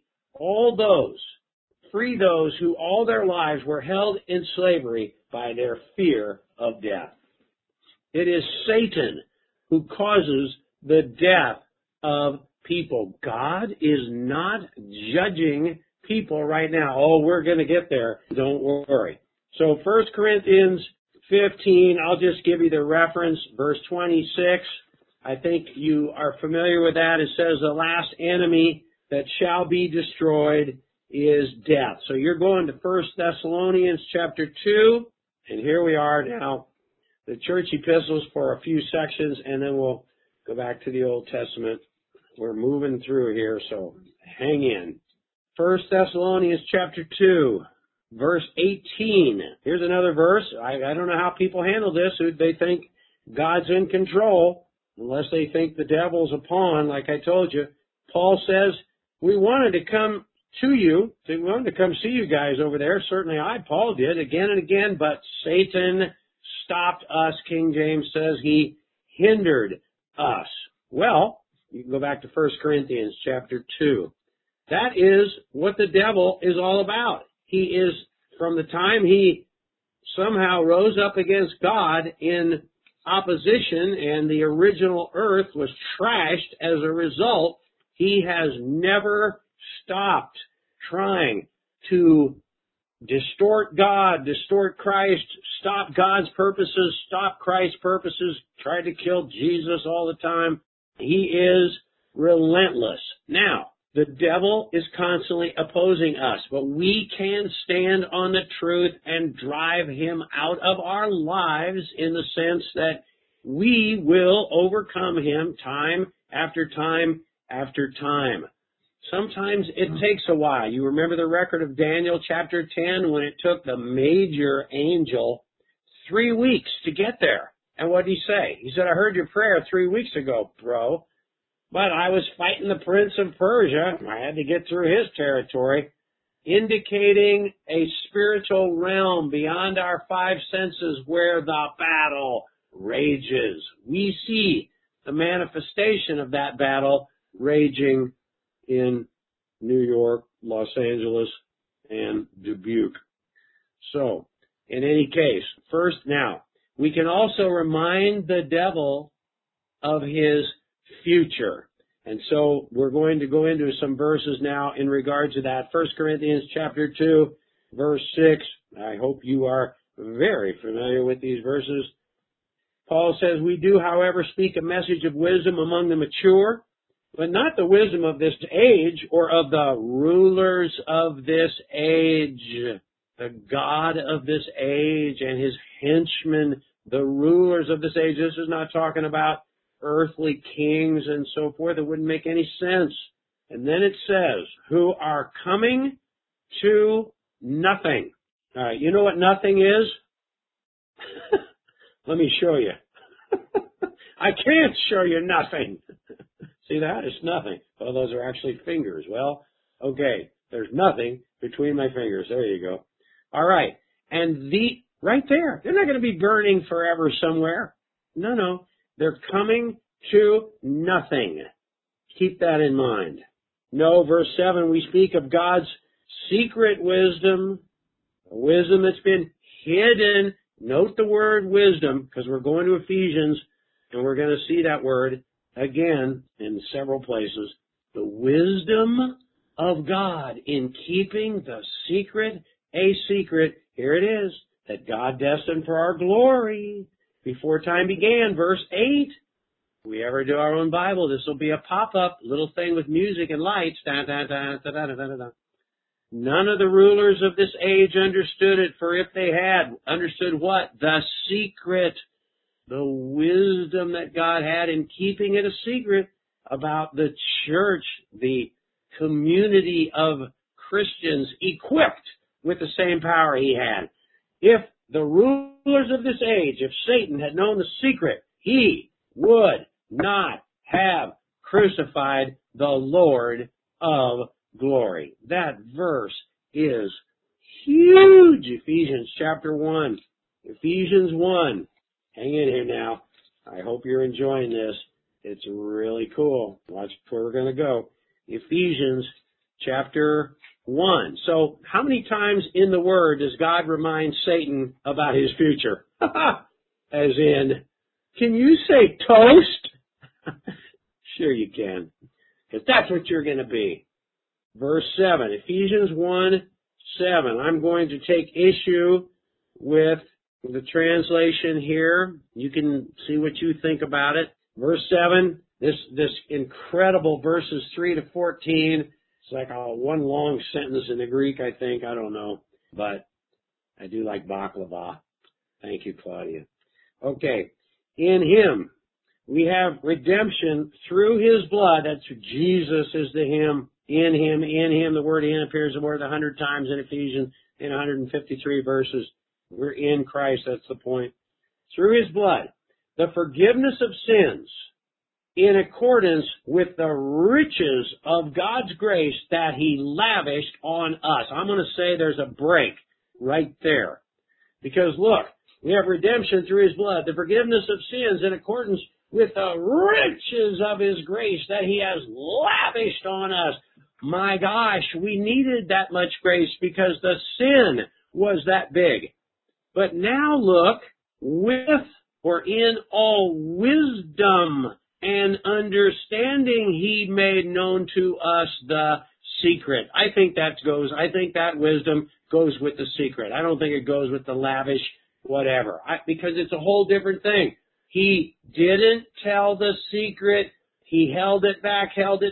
those who all their lives were held in slavery by their fear of death. It is Satan who causes the death of people. God is not judging people right now. Oh, we're going to get there. Don't worry. So 1 Corinthians 15, I'll just give you the reference, verse 26. I think you are familiar with that. It says the last enemy that shall be destroyed is death. So you're going to 1 Thessalonians chapter 2, and here we are now, the church epistles for a few sections, and then we'll go back to the Old Testament. We're moving through here, so hang in. 1 Thessalonians chapter 2. Verse 18. Here's another verse. I don't know how people handle this. They think God's in control, unless they think the devil's a pawn, like I told you. Paul says, we wanted to come to you. We wanted to come see you guys over there. Certainly Paul did, again and again, but Satan stopped us. King James says he hindered us. Well, you can go back to 1 Corinthians chapter 2. That is what the devil is all about. He is, from the time he somehow rose up against God in opposition and the original earth was trashed as a result, he has never stopped trying to distort God, distort Christ, stop God's purposes, stop Christ's purposes, try to kill Jesus all the time. He is relentless. Now, the devil is constantly opposing us, but we can stand on the truth and drive him out of our lives in the sense that we will overcome him time after time after time. Sometimes it takes a while. You remember the record of Daniel chapter 10 when it took the major angel 3 weeks to get there. And what did he say? He said, I heard your prayer 3 weeks ago, bro. But I was fighting the Prince of Persia. I had to get through his territory, indicating a spiritual realm beyond our five senses where the battle rages. We see the manifestation of that battle raging in New York, Los Angeles, and Dubuque. So, in any case, first now, we can also remind the devil of his future. And so we're going to go into some verses now in regard to that. 1 Corinthians chapter 2, verse 6. I hope you are very familiar with these verses. Paul says, we do, however, speak a message of wisdom among the mature, but not the wisdom of this age or of the rulers of this age. The God of this age and his henchmen, the rulers of this age. This is not talking about earthly kings and so forth. It wouldn't make any sense. And then it says, who are coming to nothing. All right, you know what nothing is? Let me show you. I can't show you nothing. See that? It's nothing. Oh, those are actually fingers. Well, okay, there's nothing between my fingers. There you go. All right, and right there, they're not going to be burning forever somewhere. No. They're coming to nothing. Keep that in mind. No, verse 7, we speak of God's secret wisdom, a wisdom that's been hidden. Note the word wisdom, because we're going to Ephesians, and we're going to see that word again in several places. The wisdom of God in keeping the secret a secret. Here it is, that God destined for our glory before time began. Verse 8. If we ever do our own Bible, this will be a pop-up little thing with music and lights. Da, da, da, da, da, da, da, da. None of the rulers of this age understood it, for if they had understood what? The secret, the wisdom that God had in keeping it a secret about the church, the community of Christians equipped with the same power he had. If the rulers of this age, if Satan had known the secret, he would not have crucified the Lord of glory. That verse is huge. Ephesians chapter 1. Ephesians 1. Hang in here now. I hope you're enjoying this. It's really cool. Watch where we're going to go. Ephesians chapter 1. So how many times in the Word does God remind Satan about his future? As in, can you say toast? Sure you can. Because that's what you're going to be. Verse 7, Ephesians 1:7. I'm going to take issue with the translation here. You can see what you think about it. Verse 7, this incredible verses 3 to 14. It's like one long sentence in the Greek, I think. I don't know. But I do like baklava. Thank you, Claudia. Okay. In him, we have redemption through his blood. That's Jesus is the him. In him. The word in appears more than 100 times in Ephesians in 153 verses. We're in Christ. That's the point. Through his blood, the forgiveness of sins in accordance with the riches of God's grace that he lavished on us. I'm going to say there's a break right there. Because look, we have redemption through his blood, the forgiveness of sins in accordance with the riches of his grace that he has lavished on us. My gosh, we needed that much grace because the sin was that big. But now look, with or in all wisdom and understanding he made known to us the secret. I think that wisdom goes with the secret. I don't think it goes with the lavish whatever. Because it's a whole different thing. He didn't tell the secret. He held it back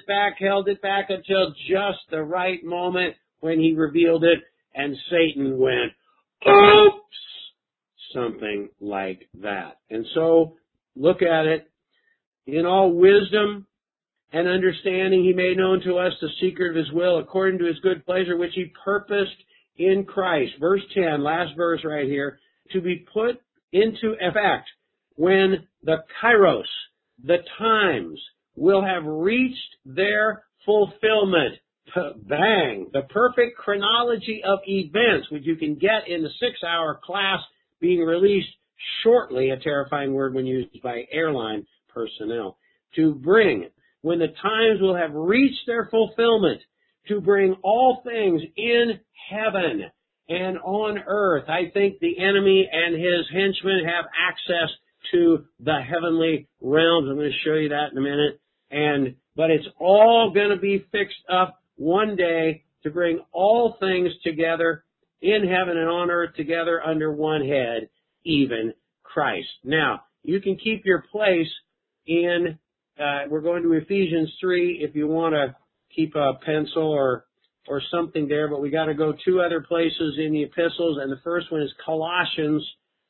until just the right moment when he revealed it, and Satan went, oops! Something like that. And so, look at it. In all wisdom and understanding he made known to us the secret of his will according to his good pleasure, which he purposed in Christ. Verse 10, last verse right here, to be put into effect when the kairos, the times, will have reached their fulfillment. Bang! The perfect chronology of events, which you can get in the 6-hour class being released shortly, a terrifying word when used by airline personnel, to bring, when the times will have reached their fulfillment, to bring all things in heaven and on earth. I think the enemy and his henchmen have access to the heavenly realms. I'm going to show you that in a minute. But it's all going to be fixed up one day to bring all things together in heaven and on earth together under one head, even Christ. Now, you can keep your place in, we're going to Ephesians 3 if you want to keep a pencil or something there, but we got to go 2 other places in the epistles, and the first one is Colossians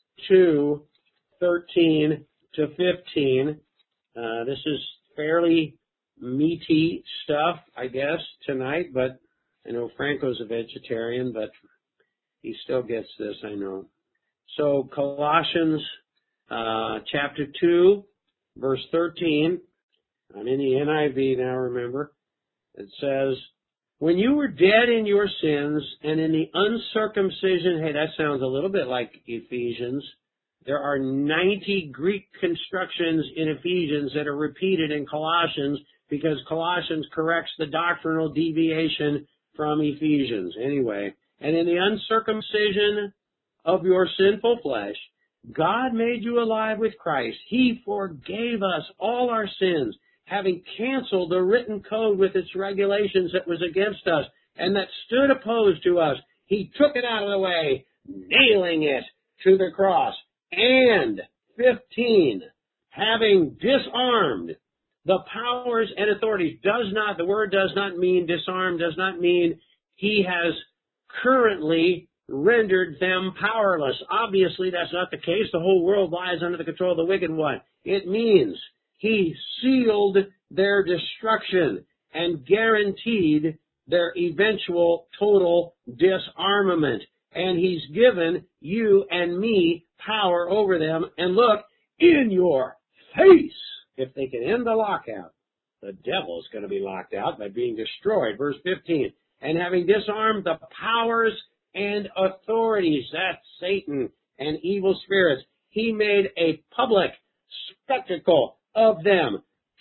2:13 to 15. This is fairly meaty stuff, I guess, tonight, but I know Franco's a vegetarian, but he still gets this, I know. So Colossians chapter 2, verse 13. I'm in the NIV now, remember. It says, when you were dead in your sins and in the uncircumcision, hey, that sounds a little bit like Ephesians. There are 90 Greek constructions in Ephesians that are repeated in Colossians because Colossians corrects the doctrinal deviation from Ephesians. Anyway, and in the uncircumcision of your sinful flesh, God made you alive with Christ. He forgave us all our sins, having canceled the written code with its regulations that was against us and that stood opposed to us. He took it out of the way, nailing it to the cross. And 15, having disarmed the powers and authorities, the word does not mean disarm, does not mean he has currently rendered them powerless. Obviously, that's not the case. The whole world lies under the control of the wicked one. It means he sealed their destruction and guaranteed their eventual total disarmament. And he's given you and me power over them. And look, in your face, if they can end the lockout, the devil is going to be locked out by being destroyed. Verse 15, and having disarmed the powers and authorities, that's Satan and evil spirits, he made a public spectacle of them,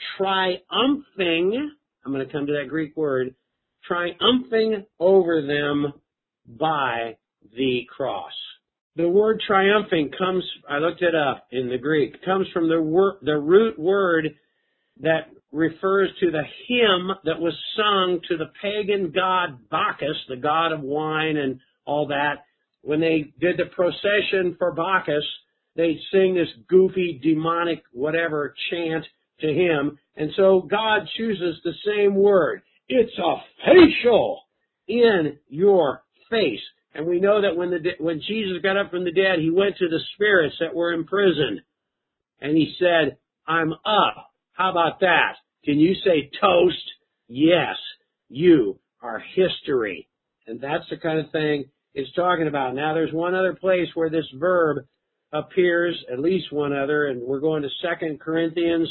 triumphing, I'm going to come to that Greek word, triumphing over them by the cross. The word triumphing comes, I looked it up in the Greek, comes from the root word that refers to the hymn that was sung to the pagan god Bacchus, the god of wine and all that. When they did the procession for Bacchus, they'd sing this goofy, demonic, whatever chant to him. And so God chooses the same word. It's a facial in your face. And we know that when Jesus got up from the dead, he went to the spirits that were imprisoned. And he said, I'm up. How about that? Can you say toast? Yes, you are history. And that's the kind of thing it's talking about. Now, there's one other place where this verb appears, at least one other, and we're going to 2 Corinthians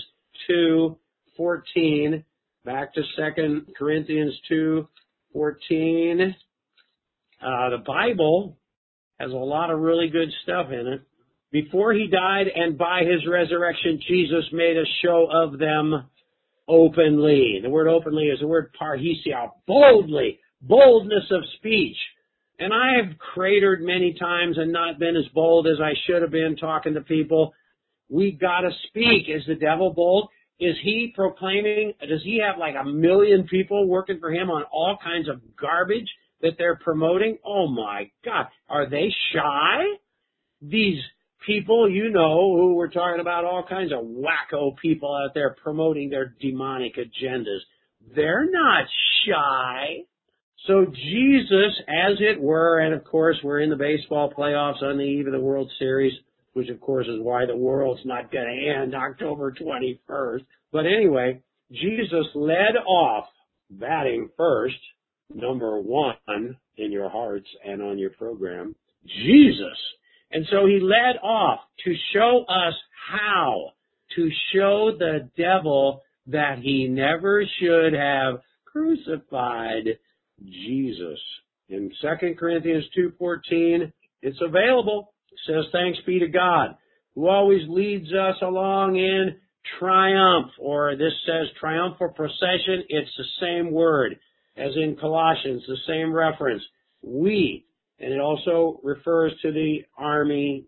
2:14. Back to 2 Corinthians 2:14. The Bible has a lot of really good stuff in it. Before he died and by his resurrection, Jesus made a show of them openly. The word openly is the word parrhesia, boldly, boldness of speech. And I have cratered many times and not been as bold as I should have been talking to people. We got to speak. Is the devil bold? Is he proclaiming, does he have like 1 million people working for him on all kinds of garbage that they're promoting? Oh my God. Are they shy? These people, you know, who we're talking about, all kinds of wacko people out there promoting their demonic agendas. They're not shy. So Jesus, as it were, and of course we're in the baseball playoffs on the eve of the World Series, which of course is why the world's not going to end October 21st. But anyway, Jesus led off, batting first, number 1 in your hearts and on your program, Jesus. And so he led off to show us how to show the devil that he never should have crucified Jesus. In 2 Corinthians 2:14, it's available. It says, thanks be to God, who always leads us along in triumph, or this says triumphal procession. It's the same word as in Colossians, the same reference. We, and it also refers to the army,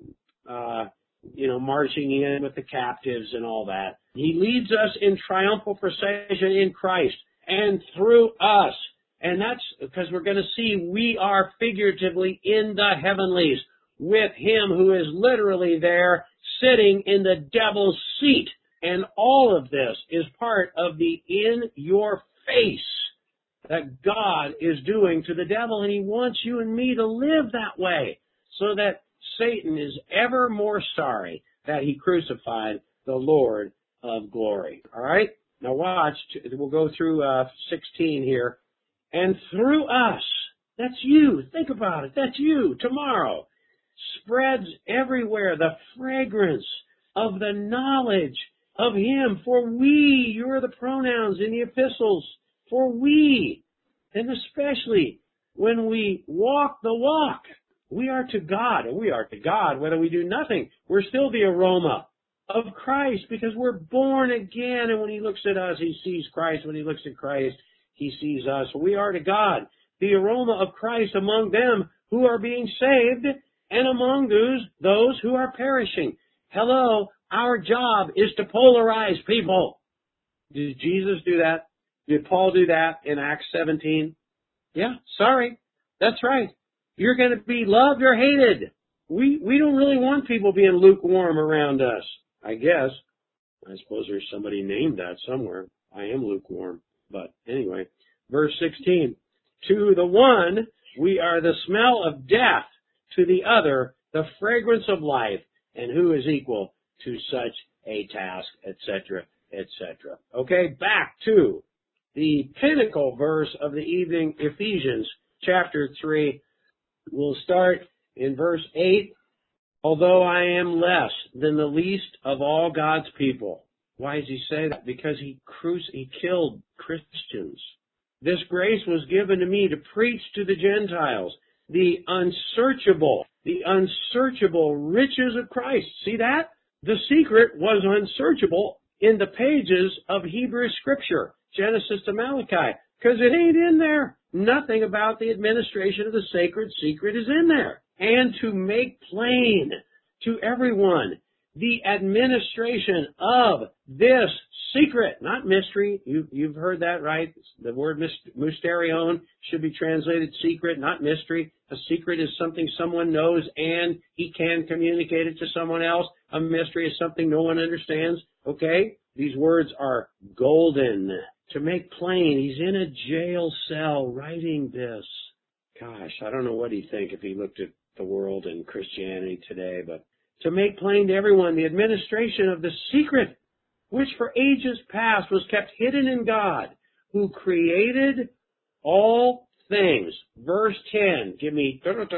marching in with the captives and all that. He leads us in triumphal procession in Christ and through us. And that's because we're going to see we are figuratively in the heavenlies with him who is literally there sitting in the devil's seat. And all of this is part of the in your face that God is doing to the devil, and he wants you and me to live that way so that Satan is ever more sorry that he crucified the Lord of glory. All right? Now watch. We'll go through 16 here. And through us, that's you. Think about it. That's you. Tomorrow spreads everywhere the fragrance of the knowledge of him. For we, you're the pronouns in the epistles, for we, and especially when we walk the walk, we are to God, and we are to God whether we do nothing. We're still the aroma of Christ because we're born again, and when he looks at us, he sees Christ. When he looks at Christ, he sees us. We are to God the aroma of Christ among them who are being saved and among those who are perishing. Hello, our job is to polarize people. Did Jesus do that? Did Paul do that in Acts 17? Yeah, sorry. That's right. You're going to be loved or hated. We don't really want people being lukewarm around us, I guess. I suppose there's somebody named that somewhere. I am lukewarm. But anyway, verse 16. To the one, we are the smell of death. To the other, the fragrance of life. And who is equal to such a task, etc., etc. Okay, back to the pinnacle verse of the evening, Ephesians chapter 3. We'll start in verse 8. Although I am less than the least of all God's people. Why does he say that? Because he killed Christians. This grace was given to me to preach to the Gentiles the unsearchable riches of Christ. See that? The secret was unsearchable in the pages of Hebrew Scripture, Genesis to Malachi, because it ain't in there. Nothing about the administration of the sacred secret is in there. And to make plain to everyone the administration of this secret, not mystery. You've heard that, right? The word mysterion should be translated secret, not mystery. A secret is something someone knows and he can communicate it to someone else. A mystery is something no one understands. Okay? These words are golden. To make plain, he's in a jail cell writing this. Gosh, I don't know what he'd think if he looked at the world and Christianity today, but to make plain to everyone the administration of the secret, which for ages past was kept hidden in God, who created all things. Verse 10, give me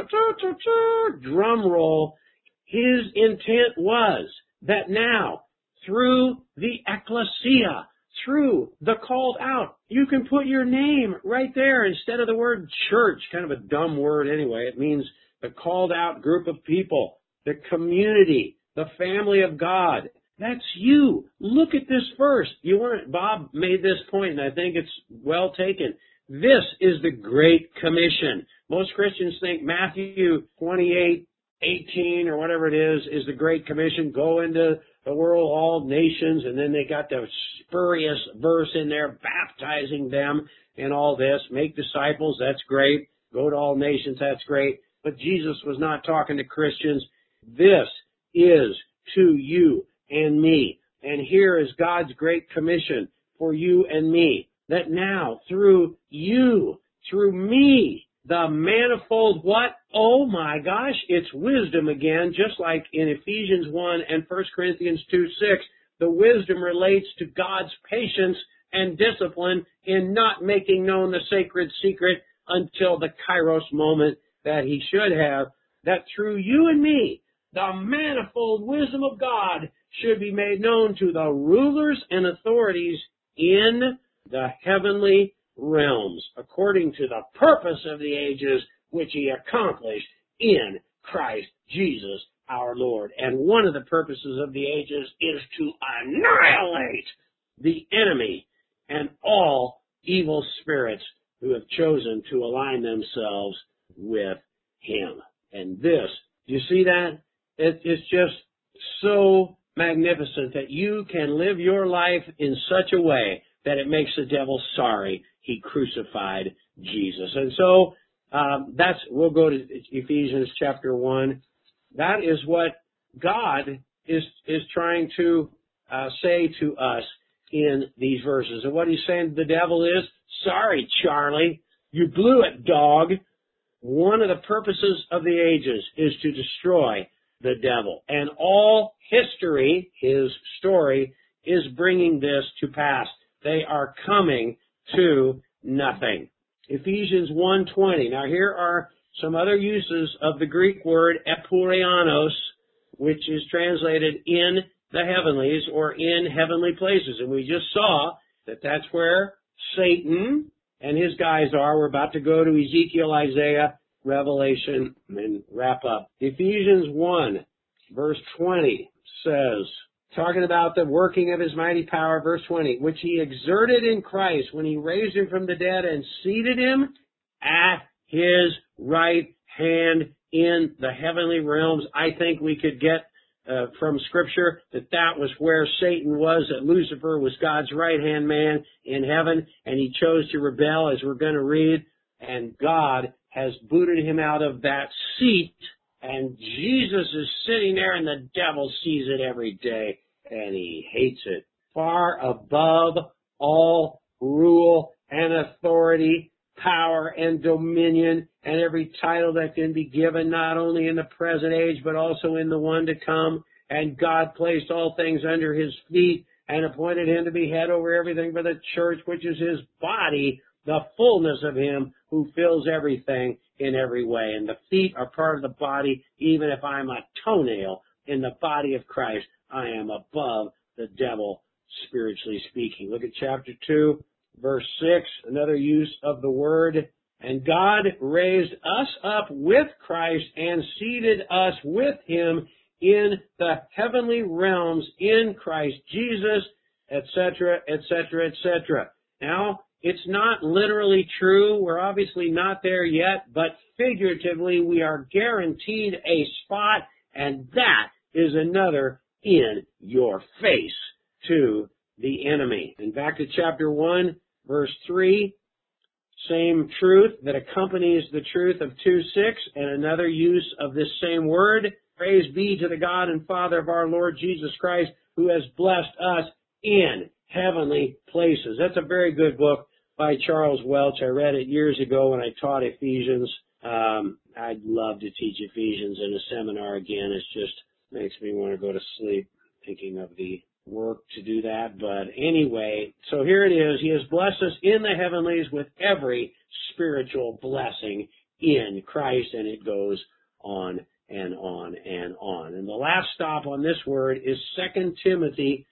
drum roll. His intent was that now, through the ecclesia, through the called out, you can put your name right there instead of the word church, kind of a dumb word anyway. It means the called out group of people, the community, the family of God. That's you. Look at this verse. Bob made this point, and I think it's well taken. This is the Great Commission. Most Christians think Matthew 28:18 or whatever it is the Great Commission. Go into the world, all nations, and then they got the spurious verse in there, baptizing them and all this. Make disciples, that's great. Go to all nations, that's great. But Jesus was not talking to Christians. This is to you and me. And here is God's great commission for you and me. That now, through you, through me, the manifold what? Oh my gosh, it's wisdom again, just like in Ephesians 1 and 1 Corinthians 2:6. The wisdom relates to God's patience and discipline in not making known the sacred secret until the Kairos moment that he should have, that through you and me, the manifold wisdom of God should be made known to the rulers and authorities in the heavenly realms, according to the purpose of the ages which he accomplished in Christ Jesus our Lord. And one of the purposes of the ages is to annihilate the enemy and all evil spirits who have chosen to align themselves with him. And this, do you see that? It's just so magnificent that you can live your life in such a way that it makes the devil sorry he crucified Jesus. And so we'll go to Ephesians chapter 1. That is what God is trying to say to us in these verses. And what he's saying to the devil is, sorry, Charlie, you blew it, dog. One of the purposes of the ages is to destroy the devil. And all history, his story, is bringing this to pass. They are coming to nothing. Ephesians 1:20. Now here are some other uses of the Greek word epurianos, which is translated in the heavenlies or in heavenly places. And we just saw that that's where Satan and his guys are. We're about to go to Ezekiel, Isaiah, Revelation, and wrap up. Ephesians 1, verse 20 says, talking about the working of his mighty power, verse 20, which he exerted in Christ when he raised him from the dead and seated him at his right hand in the heavenly realms. I think we could get from Scripture that was where Satan was, that Lucifer was God's right-hand man in heaven, and he chose to rebel, as we're going to read, and God has booted him out of that seat, and Jesus is sitting there, and the devil sees it every day, and he hates it. Far above all rule and authority, power and dominion, and every title that can be given, not only in the present age, but also in the one to come. And God placed all things under his feet and appointed him to be head over everything for the church, which is his body, the fullness of him who fills everything in every way. And the feet are part of the body. Even if I'm a toenail in the body of Christ, I am above the devil, spiritually speaking. Look at chapter 2. Verse 6, another use of the word. And God raised us up with Christ and seated us with him in the heavenly realms in Christ Jesus, etc., etc., etc. Now, it's not literally true. We're obviously not there yet, but figuratively, we are guaranteed a spot, and that is another in your face to the enemy. And back to chapter 1. Verse 3, same truth that accompanies the truth of 2:6, and another use of this same word. Praise be to the God and Father of our Lord Jesus Christ, who has blessed us in heavenly places. That's a very good book by Charles Welch. I read it years ago when I taught Ephesians. I'd love to teach Ephesians in a seminar again. It just makes me want to go to sleep thinking of the work to do that. But anyway, so here it is. He has blessed us in the heavenlies with every spiritual blessing in Christ, and it goes on and on and on. And the last stop on this word is 2 Timothy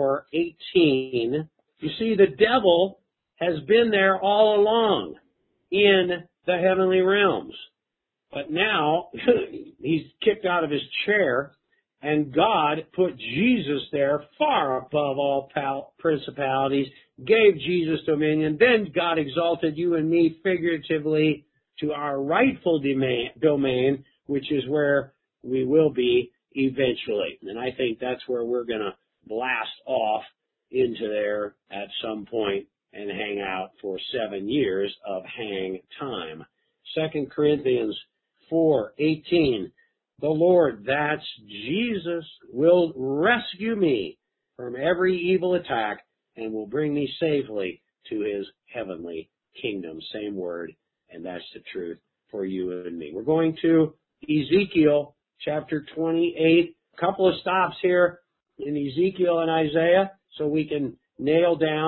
4:18. You see, the devil has been there all along in the heavenly realms. But now he's kicked out of his chair, and God put Jesus there far above all principalities, gave Jesus dominion. Then God exalted you and me figuratively to our rightful domain, which is where we will be eventually. And I think that's where we're going to blast off into there at some point and hang out for 7 years of hang time. 2 Corinthians 4:18. The Lord, that's Jesus, will rescue me from every evil attack and will bring me safely to his heavenly kingdom. Same word, and that's the truth for you and me. We're going to Ezekiel chapter 28. A couple of stops here in Ezekiel and Isaiah so we can nail down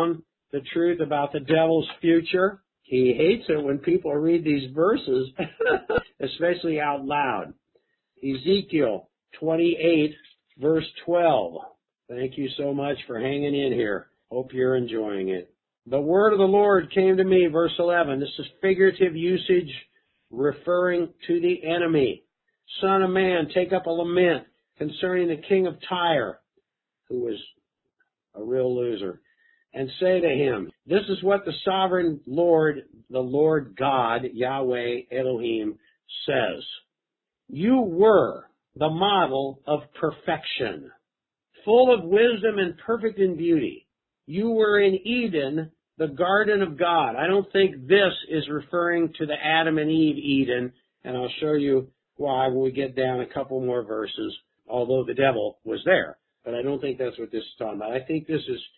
the truth about the devil's future. He hates it when people read these verses, especially out loud. Ezekiel 28, verse 12. Thank you so much for hanging in here. Hope you're enjoying it. The word of the Lord came to me, verse 11. This is figurative usage referring to the enemy. Son of man, take up a lament concerning the king of Tyre, who was a real loser, and say to him, this is what the sovereign Lord, the Lord God, Yahweh Elohim, says. You were the model of perfection, full of wisdom and perfect in beauty. You were in Eden, the garden of God. I don't think this is referring to the Adam and Eve Eden, and I'll show you why when we get down a couple more verses, although the devil was there. But I don't think that's what this is talking about. I think this is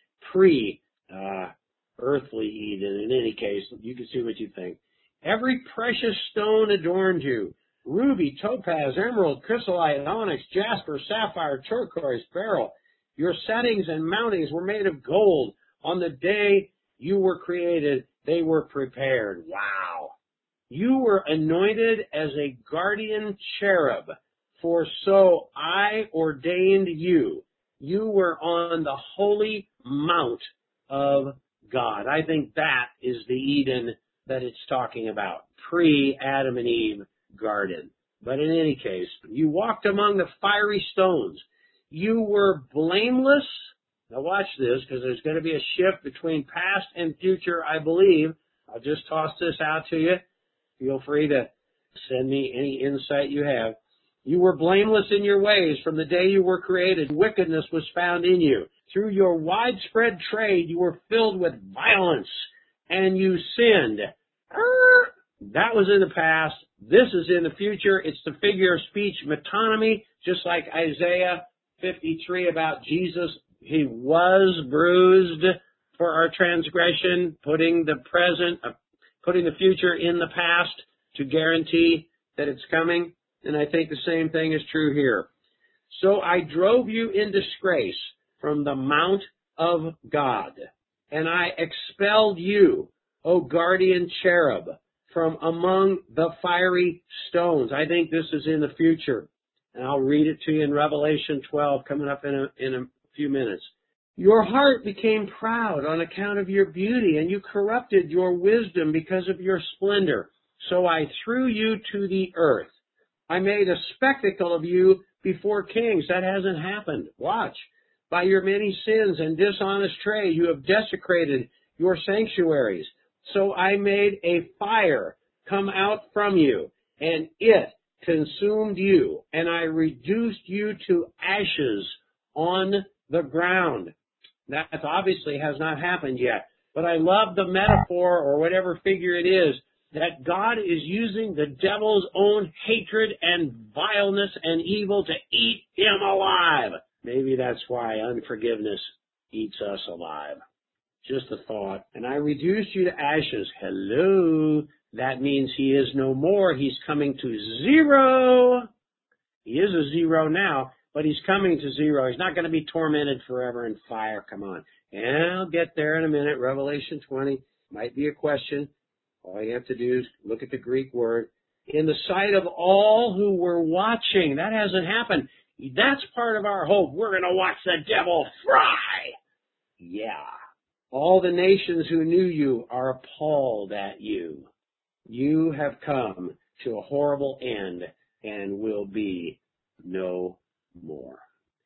pre-earthly Eden. In any case, you can see what you think. Every precious stone adorned you. Ruby, topaz, emerald, chrysolite, onyx, jasper, sapphire, turquoise, beryl. Your settings and mountings were made of gold. On the day you were created, they were prepared. Wow. You were anointed as a guardian cherub, for so I ordained you. You were on the holy mount of God. I think that is the Eden that it's talking about, pre-Adam and Eve garden. But in any case, you walked among the fiery stones. You were blameless. Now watch this, because there's going to be a shift between past and future, I believe. I'll just toss this out to you. Feel free to send me any insight you have. You were blameless in your ways from the day you were created. Wickedness was found in you. Through your widespread trade, you were filled with violence, and you sinned. That was in the past. This is in the future. It's the figure of speech metonymy, just like Isaiah 53 about Jesus. He was bruised for our transgression, putting the future in the past to guarantee that it's coming. And I think the same thing is true here. So I drove you in disgrace from the mount of God, and I expelled you, O guardian cherub, from among the fiery stones. I think this is in the future. And I'll read it to you in Revelation 12, coming up in a few minutes. Your heart became proud on account of your beauty, and you corrupted your wisdom because of your splendor. So I threw you to the earth. I made a spectacle of you before kings. That hasn't happened. Watch. By your many sins and dishonest trade, you have desecrated your sanctuaries. So I made a fire come out from you, and it consumed you, and I reduced you to ashes on the ground. That obviously has not happened yet. But I love the metaphor, or whatever figure it is, that God is using the devil's own hatred and vileness and evil to eat him alive. Maybe that's why unforgiveness eats us alive. Just a thought. And I reduced you to ashes. Hello. That means he is no more. He's coming to zero. He is a zero now, but he's coming to zero. He's not going to be tormented forever in fire. Come on. And I'll get there in a minute. Revelation 20 might be a question. All you have to do is look at the Greek word. In the sight of all who were watching. That hasn't happened. That's part of our hope. We're going to watch the devil fry. Yeah. All the nations who knew you are appalled at you. You have come to a horrible end and will be no more.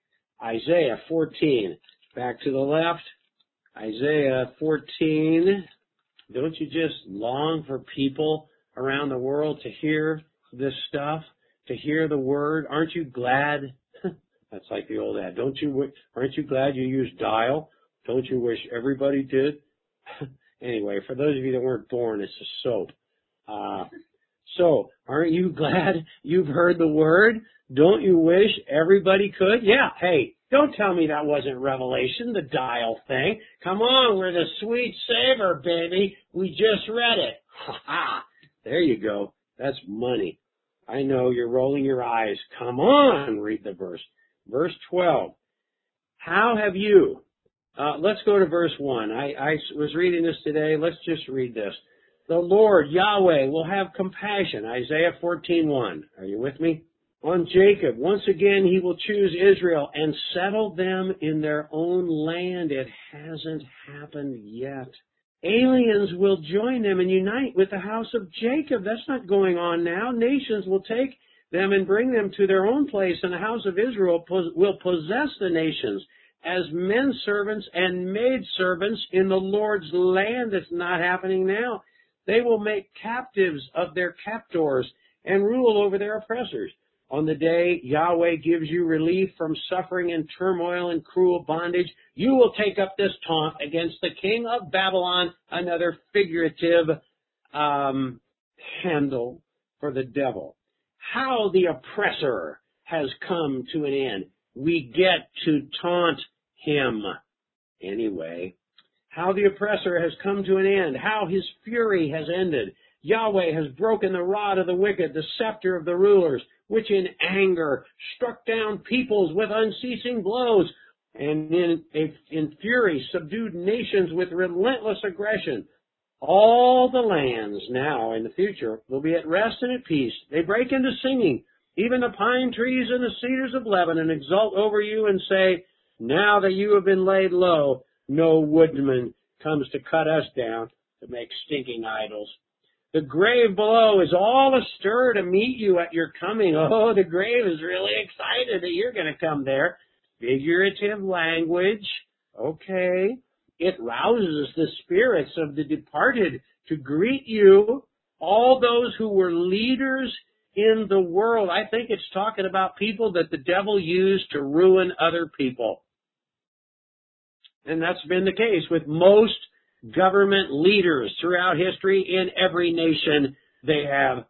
Isaiah 14. Back to the left. Isaiah 14. Don't you just long for people around the world to hear this stuff, to hear the word? Aren't you glad? That's like the old ad. Aren't you glad you used dial? Don't you wish everybody did? Anyway, for those of you that weren't born, it's a soap. So, aren't you glad you've heard the word? Don't you wish everybody could? Yeah, hey, don't tell me that wasn't Revelation, the dial thing. Come on, we're the sweet savor, baby. We just read it. Ha ha. There you go. That's money. I know you're rolling your eyes. Come on, read the verse. Verse 12. How have you, Let's go to verse 1. I was reading this today. Let's just read this. The Lord, Yahweh, will have compassion. Isaiah 14:1. Are you with me? On Jacob. Once again, he will choose Israel and settle them in their own land. It hasn't happened yet. Aliens will join them and unite with the house of Jacob. That's not going on now. Nations will take them and bring them to their own place, and the house of Israel will possess the nations as men servants and maid servants in the Lord's land. That's not happening now. They will make captives of their captors and rule over their oppressors. On the day Yahweh gives you relief from suffering and turmoil and cruel bondage, you will take up this taunt against the king of Babylon, another figurative handle for the devil. How the oppressor has come to an end. We get to taunt him anyway. How the oppressor has come to an end. How his fury has ended. Yahweh has broken the rod of the wicked, the scepter of the rulers, which in anger struck down peoples with unceasing blows, and in fury subdued nations with relentless aggression. All the lands now in the future will be at rest and at peace. They break into singing. Even the pine trees and the cedars of Lebanon exult over you and say, now that you have been laid low, no woodman comes to cut us down to make stinking idols. The grave below is all astir to meet you at your coming. Oh, the grave is really excited that you're going to come there. Figurative language. Okay. It rouses the spirits of the departed to greet you, all those who were leaders in the world. I think it's talking about people that the devil used to ruin other people. And that's been the case with most government leaders throughout history in every nation. They have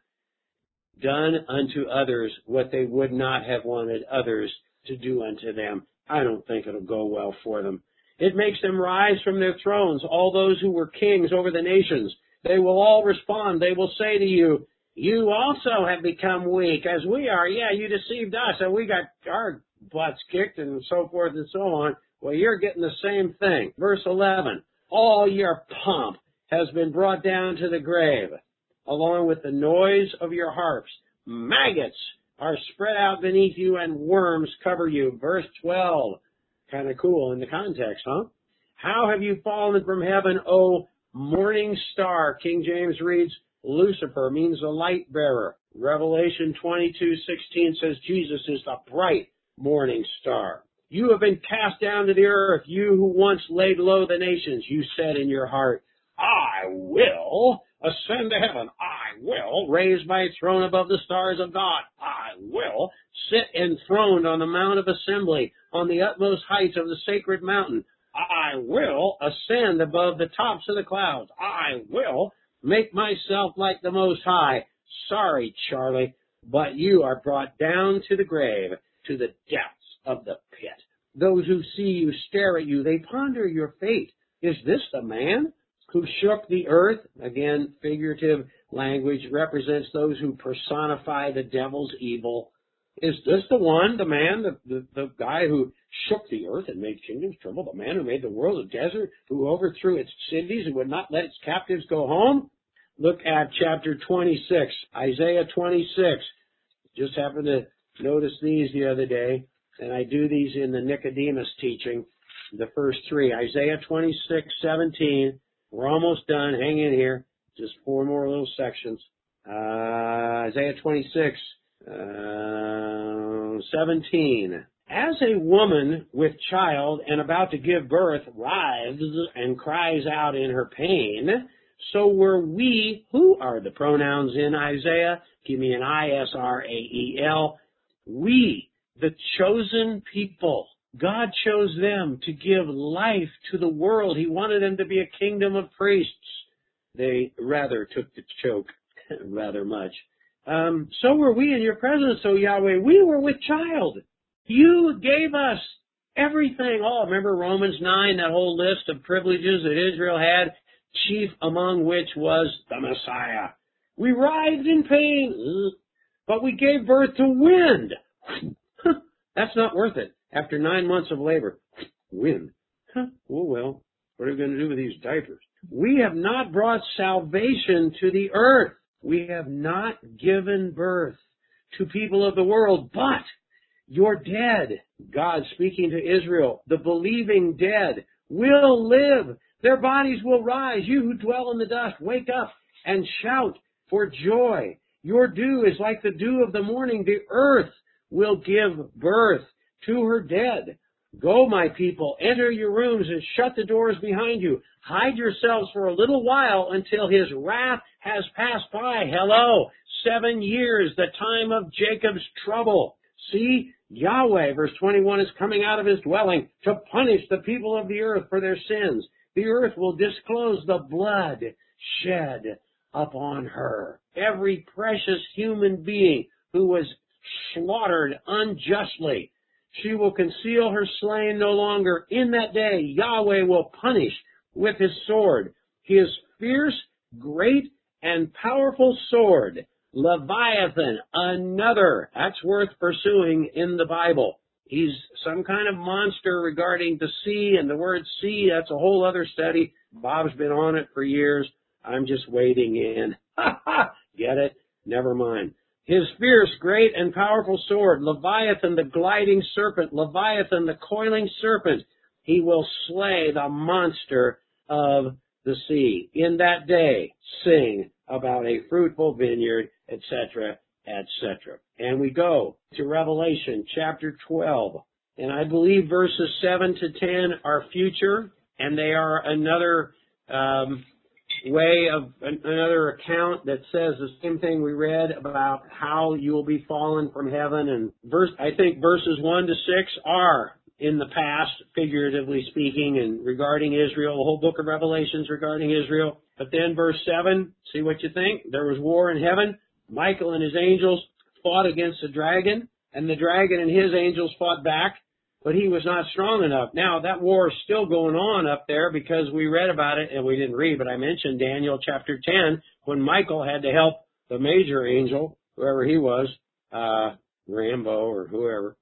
done unto others what they would not have wanted others to do unto them. I don't think it'll go well for them. It makes them rise from their thrones, all those who were kings over the nations. They will all respond. They will say to you, you also have become weak as we are. Yeah, you deceived us and we got our butts kicked and so forth and so on. Well, you're getting the same thing. Verse 11, all your pomp has been brought down to the grave, along with the noise of your harps. Maggots are spread out beneath you and worms cover you. Verse 12, kind of cool in the context, huh? How have you fallen from heaven, O morning star? King James reads, Lucifer means the light bearer. Revelation 22:16 says Jesus is the bright morning star. You have been cast down to the earth, you who once laid low the nations. You said in your heart, I will ascend to heaven. I will raise my throne above the stars of God. I will sit enthroned on the mount of assembly, on the utmost heights of the sacred mountain. I will ascend above the tops of the clouds. I will make myself like the Most High. Sorry, Charlie, but you are brought down to the grave, to the depths of the pit. Those who see you stare at you. They ponder your fate. Is this the man who shook the earth? Again, figurative language represents those who personify the devil's evil. Is this the one, the man, the guy who shook the earth and made kingdoms tremble, the man who made the world a desert, who overthrew its cities and would not let its captives go home? Look at chapter 26, Isaiah 26. Just happened to notice these the other day, and I do these in the Nicodemus teaching, the first three. Isaiah 26:17. We're almost done. Hang in here. Just four more little sections. Isaiah 26. 17. As a woman with child and about to give birth writhes and cries out in her pain, so were we. Who are the pronouns in Isaiah? Give me an Israel. We, the chosen people. God chose them to give life to the world. He wanted them to be a kingdom of priests. They rather took the choke rather much. So were we in your presence, O Yahweh. We were with child. You gave us everything. Oh, remember Romans 9, that whole list of privileges that Israel had, chief among which was the Messiah. We writhed in pain, but we gave birth to wind. That's not worth it. After 9 months of labor, wind. Oh, well, what are we going to do with these diapers? We have not brought salvation to the earth. We have not given birth to people of the world, but your dead, God speaking to Israel, the believing dead, will live. Their bodies will rise. You who dwell in the dust, wake up and shout for joy. Your dew is like the dew of the morning. The earth will give birth to her dead. Go, my people, enter your rooms and shut the doors behind you. Hide yourselves for a little while until his wrath has passed by. Hello, 7 years, the time of Jacob's trouble. See, Yahweh, verse 21, is coming out of his dwelling to punish the people of the earth for their sins. The earth will disclose the blood shed upon her. Every precious human being who was slaughtered unjustly, she will conceal her slain no longer. In that day, Yahweh will punish with his sword, his fierce, great, and powerful sword, Leviathan, another. That's worth pursuing in the Bible. He's some kind of monster regarding the sea, and the word sea, that's a whole other study. Bob's been on it for years. I'm just wading in. Get it? Never mind. His fierce, great, and powerful sword, Leviathan, the gliding serpent, Leviathan, the coiling serpent, he will slay the monster of the sea. In that day, sing about a fruitful vineyard, etc., etc. And we go to Revelation chapter 12. And I believe verses 7 to 10 are future, and they are another another account that says the same thing we read about how you will be fallen from heaven. And I think verses 1 to 6 are in the past, figuratively speaking, and regarding Israel, the whole book of Revelations regarding Israel. But then verse 7, see what you think? There was war in heaven. Michael and his angels fought against the dragon, and the dragon and his angels fought back, but he was not strong enough. Now, that war is still going on up there because we read about it, and we didn't read, but I mentioned Daniel chapter 10, when Michael had to help the major angel, whoever he was, Rambo or whoever.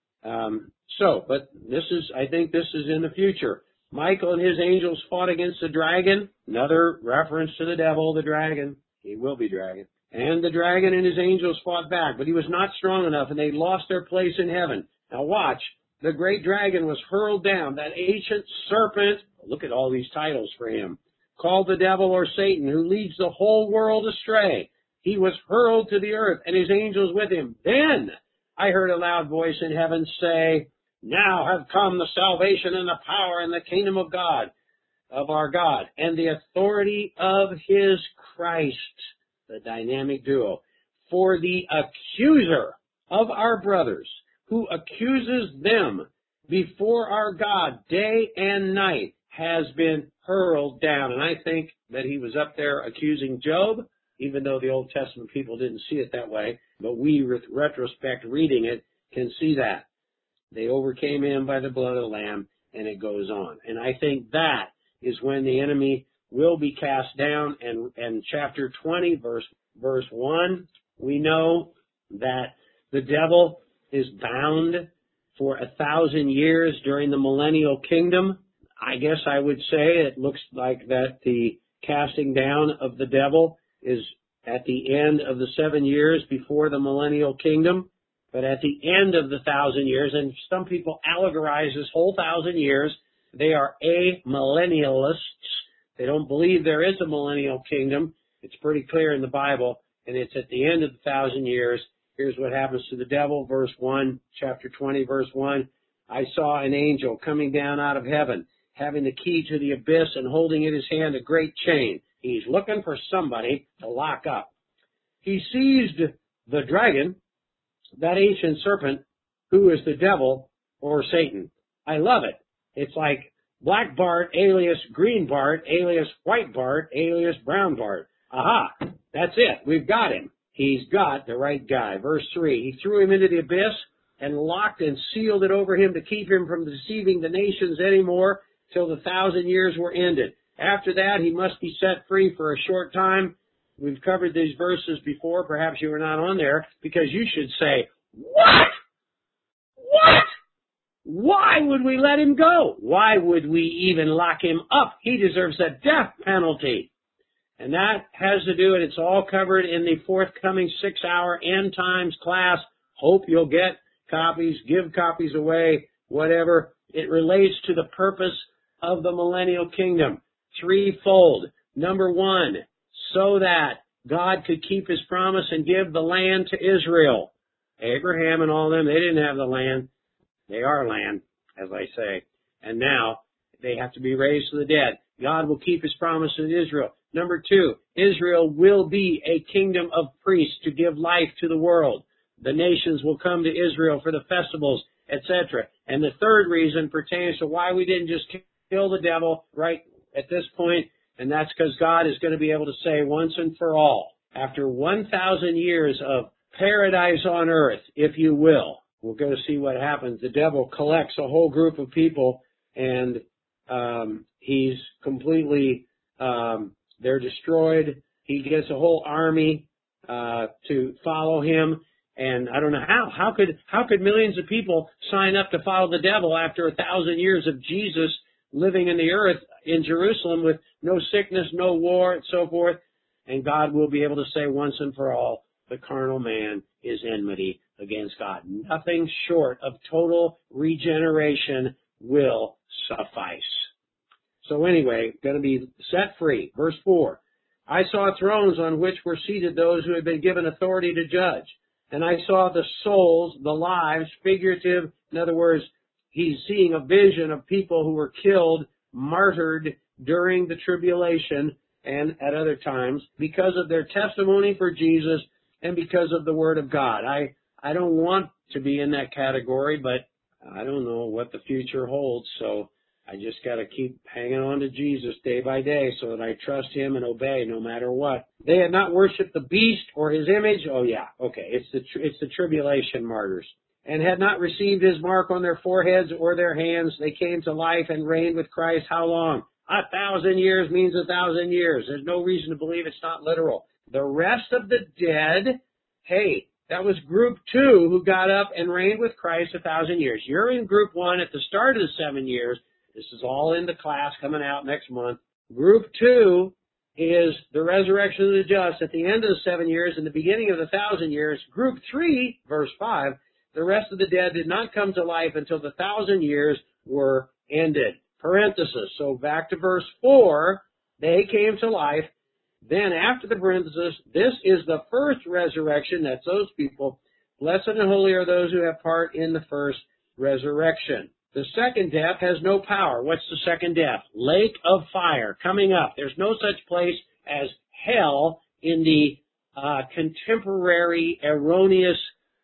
But I think this is in the future. Michael and his angels fought against the dragon, another reference to the devil, the dragon. He will be dragon. And the dragon and his angels fought back, but he was not strong enough, and they lost their place in heaven. Now watch. The great dragon was hurled down, that ancient serpent, look at all these titles for him, called the devil or Satan, who leads the whole world astray. He was hurled to the earth, and his angels with him. Then I heard a loud voice in heaven say, now have come the salvation and the power and the kingdom of God, of our God, and the authority of his Christ, the dynamic duo. For the accuser of our brothers, who accuses them before our God day and night, has been hurled down. And I think that he was up there accusing Job, even though the Old Testament people didn't see it that way. But we, with retrospect reading it, can see that. They overcame him by the blood of the Lamb, and it goes on. And I think that is when the enemy will be cast down. And chapter 20, verse 1, we know that the devil is bound for 1,000 years during the millennial kingdom. I guess I would say it looks like that the casting down of the devil is at the end of the 7 years before the millennial kingdom. But at the end of the 1,000 years, and some people allegorize this whole 1,000 years, they are amillennialists. They don't believe there is a millennial kingdom. It's pretty clear in the Bible, and it's at the end of the 1,000 years. Here's what happens to the devil, verse 1, chapter 20, verse 1. I saw an angel coming down out of heaven, having the key to the abyss and holding in his hand a great chain. He's looking for somebody to lock up. He seized the dragon, that ancient serpent, who is the devil or Satan. I love it. It's like Black Bart alias Green Bart alias White Bart alias Brown Bart. Aha, that's it. We've got him. He's got the right guy. Verse 3, he threw him into the abyss and locked and sealed it over him to keep him from deceiving the nations anymore till the 1,000 years were ended. After that, he must be set free for a short time. We've covered these verses before. Perhaps you were not on there, because you should say, what? What? Why would we let him go? Why would we even lock him up? He deserves a death penalty. And that has to do, and it's all covered in the forthcoming 6-hour End Times class. Hope you'll get copies, give copies away, whatever. It relates to the purpose of the millennial kingdom. Threefold. Number one, so that God could keep his promise and give the land to Israel. Abraham and all them, they didn't have the land. They are land, as I say. And now they have to be raised to the dead. God will keep his promise to Israel. Number two, Israel will be a kingdom of priests to give life to the world. The nations will come to Israel for the festivals, etc. And the third reason pertains to why we didn't just kill the devil right at this point, and that's because God is going to be able to say once and for all, after 1,000 years of paradise on earth, if you will, we're going to see what happens. The devil collects a whole group of people, and he's completely, they're destroyed. He gets a whole army to follow him. And I don't know how could millions of people sign up to follow the devil after 1,000 years of Jesus living in the earth in Jerusalem with no sickness, no war, and so forth. And God will be able to say once and for all, the carnal man is enmity against God. Nothing short of total regeneration will suffice. So anyway, going to be set free. Verse 4. I saw thrones on which were seated those who had been given authority to judge. And I saw the souls, the lives, figurative. In other words, he's seeing a vision of people who were killed, martyred during the tribulation and at other times because of their testimony for Jesus and because of the Word of God. I don't want to be in that category, but I don't know what the future holds, so I just got to keep hanging on to Jesus day by day so that I trust him and obey no matter what. They had not worshipped the beast or his image. Oh yeah, okay, it's the tribulation martyrs. And had not received his mark on their foreheads or their hands. They came to life and reigned with Christ. How long? 1,000 years means 1,000 years. There's no reason to believe it's not literal. The rest of the dead, hey, that was group 2 who got up and reigned with Christ 1,000 years. You're in group 1 at the start of the 7 years. This is all in the class coming out next month. Group 2 is the resurrection of the just at the end of the 7 years and the beginning of the 1,000 years. Group 3, verse 5, the rest of the dead did not come to life until the 1,000 years were ended. Parenthesis. So back to verse 4, they came to life. Then after the parenthesis, this is the first resurrection. That's those people. Blessed and holy are those who have part in the first resurrection. The second death has no power. What's the second death? Lake of fire coming up. There's no such place as hell in the contemporary erroneous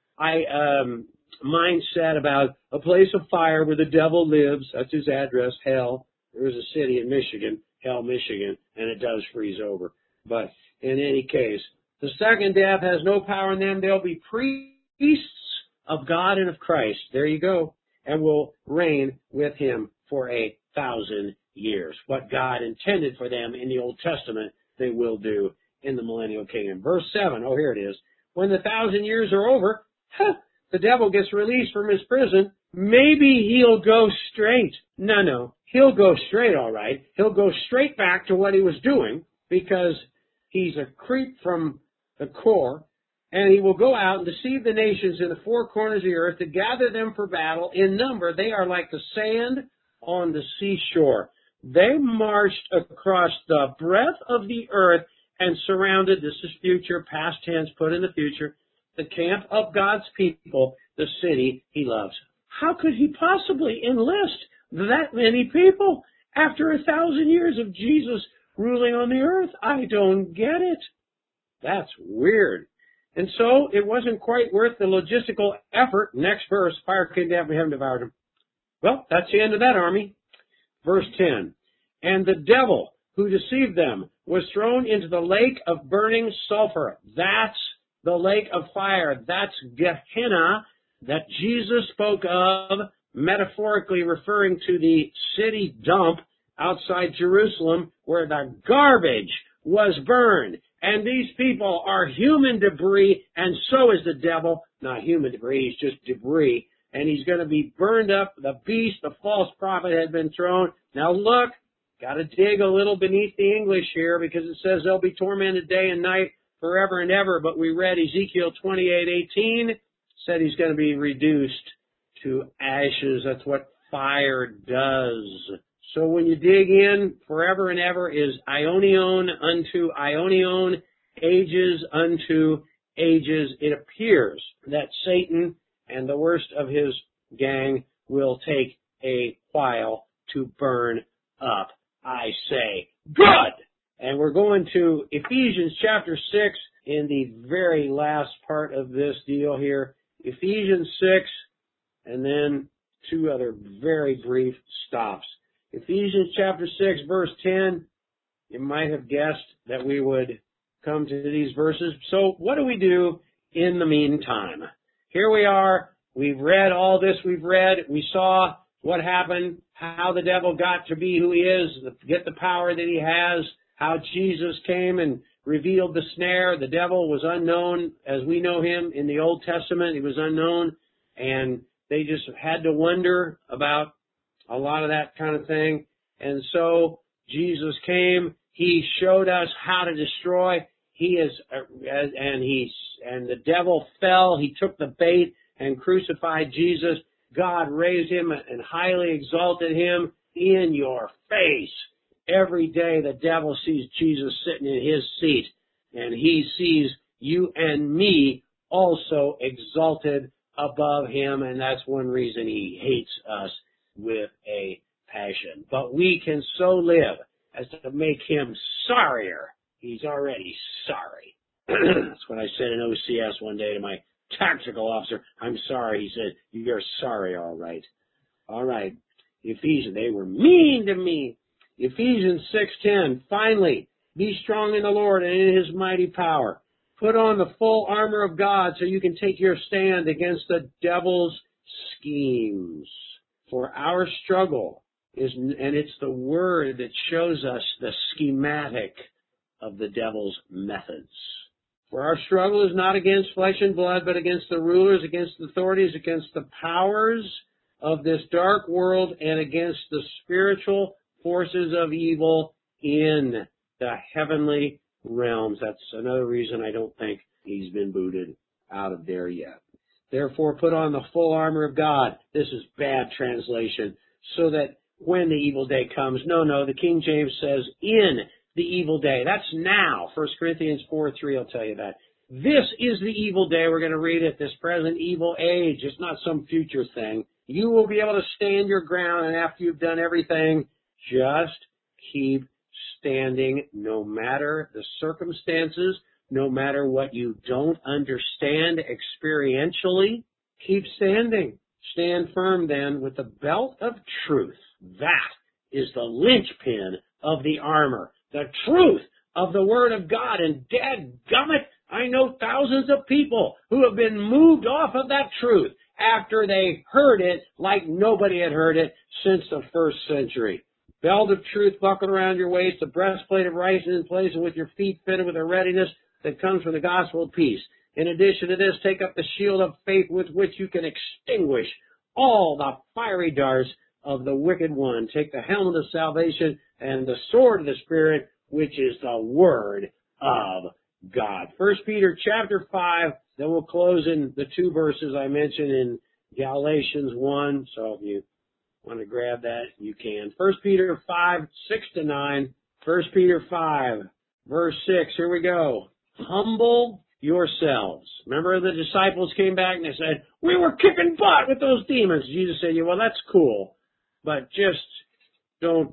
mindset about a place of fire where the devil lives. That's his address, hell. There is a city in Michigan, Hell, Michigan, and it does freeze over. But in any case, the second death has no power in them. They'll be priests of God and of Christ. There you go. And will reign with him for 1,000 years. What God intended for them in the Old Testament, they will do in the millennial kingdom. Verse 7, oh, here it is. When the 1,000 years are over, the devil gets released from his prison. Maybe he'll go straight. No. He'll go straight, all right. He'll go straight back to what he was doing because he's a creep from the core. And he will go out and deceive the nations in the four corners of the earth to gather them for battle. In number, they are like the sand on the seashore. They marched across the breadth of the earth and surrounded, this is future, past tense, put in the future, the camp of God's people, the city he loves. How could he possibly enlist that many people after 1,000 years of Jesus ruling on the earth? I don't get it. That's weird. And so it wasn't quite worth the logistical effort. Next verse, fire came down from heaven and devoured him. Well, that's the end of that army. Verse 10, and the devil who deceived them was thrown into the lake of burning sulfur. That's the lake of fire. That's Gehenna that Jesus spoke of, metaphorically referring to the city dump outside Jerusalem where the garbage was burned. And these people are human debris, and so is the devil. Not human debris, he's just debris. and he's going to be burned up. The beast, the false prophet, had been thrown. Now look, got to dig a little beneath the English here, because it says they'll be tormented day and night forever and ever. But we read Ezekiel 28:18, said he's going to be reduced to ashes. That's what fire does. So when you dig in, forever and ever is aionion unto aionion, ages unto ages. It appears that Satan and the worst of his gang will take a while to burn up. I say, good! And we're going to Ephesians chapter 6 in the very last part of this deal here. Ephesians 6, and then two other very brief stops. Ephesians chapter 6, verse 10, you might have guessed that we would come to these verses. So what do we do in the meantime? Here we are. We've read all this we've read. We saw what happened, how the devil got to be who he is, get the power that he has, how Jesus came and revealed the snare. The devil was unknown as we know him in the Old Testament. He was unknown, and they just had to wonder about a lot of that kind of thing. And so Jesus came. He showed us how to destroy. And the devil fell. He took the bait and crucified Jesus. God raised him and highly exalted him in your face. Every day the devil sees Jesus sitting in his seat, and he sees you and me also exalted above him, and that's one reason he hates us with a passion. But we can so live as to make him sorrier. He's already sorry. That's what I said in OCS one day to my tactical officer. I'm sorry. He said, you're sorry, all right. All right. Ephesians, they were mean to me. Ephesians 6:10, finally, be strong in the Lord and in his mighty power. Put on the full armor of God so you can take your stand against the devil's schemes. For our struggle is, and it's the word that shows us the schematic of the devil's methods. For our struggle is not against flesh and blood, but against the rulers, against the authorities, against the powers of this dark world, and against the spiritual forces of evil in the heavenly realms. That's another reason I don't think he's been booted out of there yet. Therefore, put on the full armor of God. This is bad translation. So that when the evil day comes. No, the King James says in the evil day. That's now. 1 Corinthians 4:3 will tell you that. This is the evil day. We're going to read it. This present evil age. It's not some future thing. You will be able to stand your ground, and after you've done everything, just keep standing no matter the circumstances, no matter what you don't understand experientially. Keep standing. Stand firm then with the belt of truth. That is the linchpin of the armor. The truth of the Word of God. And dadgummit, I know thousands of people who have been moved off of that truth after they heard it like nobody had heard it since the first century. Belt of truth buckled around your waist, the breastplate of righteousness in place, and with your feet fitted with a readiness that comes from the gospel of peace. In addition to this, take up the shield of faith with which you can extinguish all the fiery darts of the wicked one. Take the helmet of salvation and the sword of the Spirit, which is the Word of God. 1 Peter chapter 5, then we'll close in the two verses I mentioned in Galatians 1. So if you want to grab that, you can. 1 Peter 5:6-9. 1 Peter 5, verse 6. Here we go. Humble yourselves. Remember the disciples came back and they said, we were kicking butt with those demons. Jesus said, yeah, well, that's cool, but just don't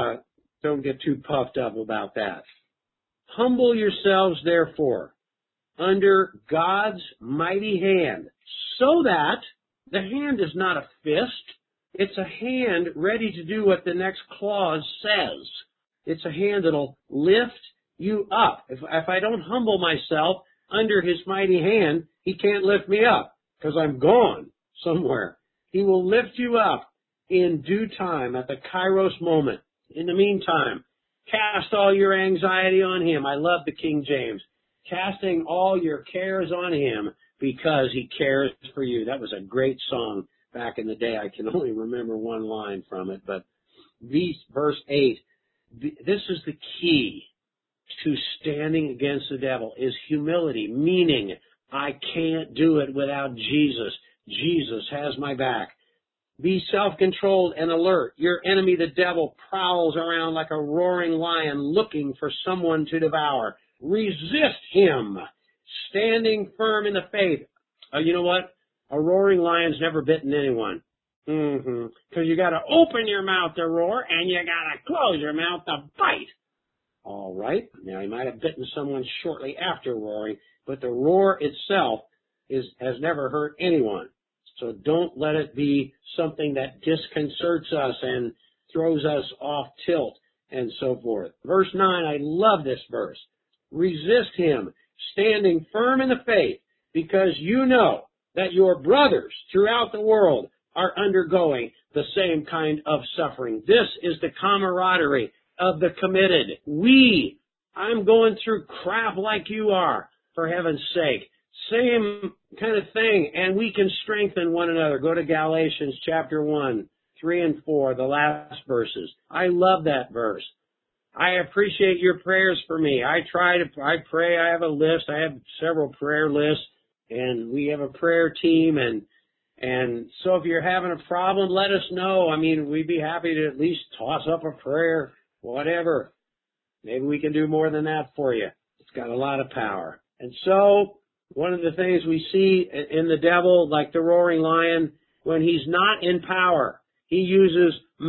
get too puffed up about that. Humble yourselves, therefore, under God's mighty hand, so that the hand is not a fist. It's a hand ready to do what the next clause says. It's a hand that'll lift you up. If I don't humble myself under his mighty hand, he can't lift me up because I'm gone somewhere. He will lift you up in due time at the Kairos moment. In the meantime, cast all your anxiety on him. I love the King James. Casting all your cares on him because he cares for you. That was a great song back in the day, I can only remember one line from it, but verse 8, this is the key to standing against the devil, is humility, meaning I can't do it without Jesus. Jesus has my back. Be self-controlled and alert. Your enemy, the devil, prowls around like a roaring lion looking for someone to devour. Resist him, standing firm in the faith. You know what? A roaring lion's never bitten anyone. Because you got to open your mouth to roar, and you got to close your mouth to bite. All right. Now, he might have bitten someone shortly after roaring, but the roar itself has never hurt anyone. So don't let it be something that disconcerts us and throws us off tilt and so forth. Verse 9, I love this verse. Resist him, standing firm in the faith, because you know that your brothers throughout the world are undergoing the same kind of suffering. This is the camaraderie of the committed. I'm going through crap like you are, for heaven's sake. Same kind of thing, and we can strengthen one another. Go to Galatians chapter 1, 3 and 4, the last verses. I love that verse. I appreciate your prayers for me. I pray. I have a list. I have several prayer lists, and we have a prayer team, and so if you're having a problem, let us know. I mean, we'd be happy to at least toss up a prayer, whatever. Maybe we can do more than that for you. It's got a lot of power. And so, one of the things we see in the devil, like the roaring lion, when he's not in power, he uses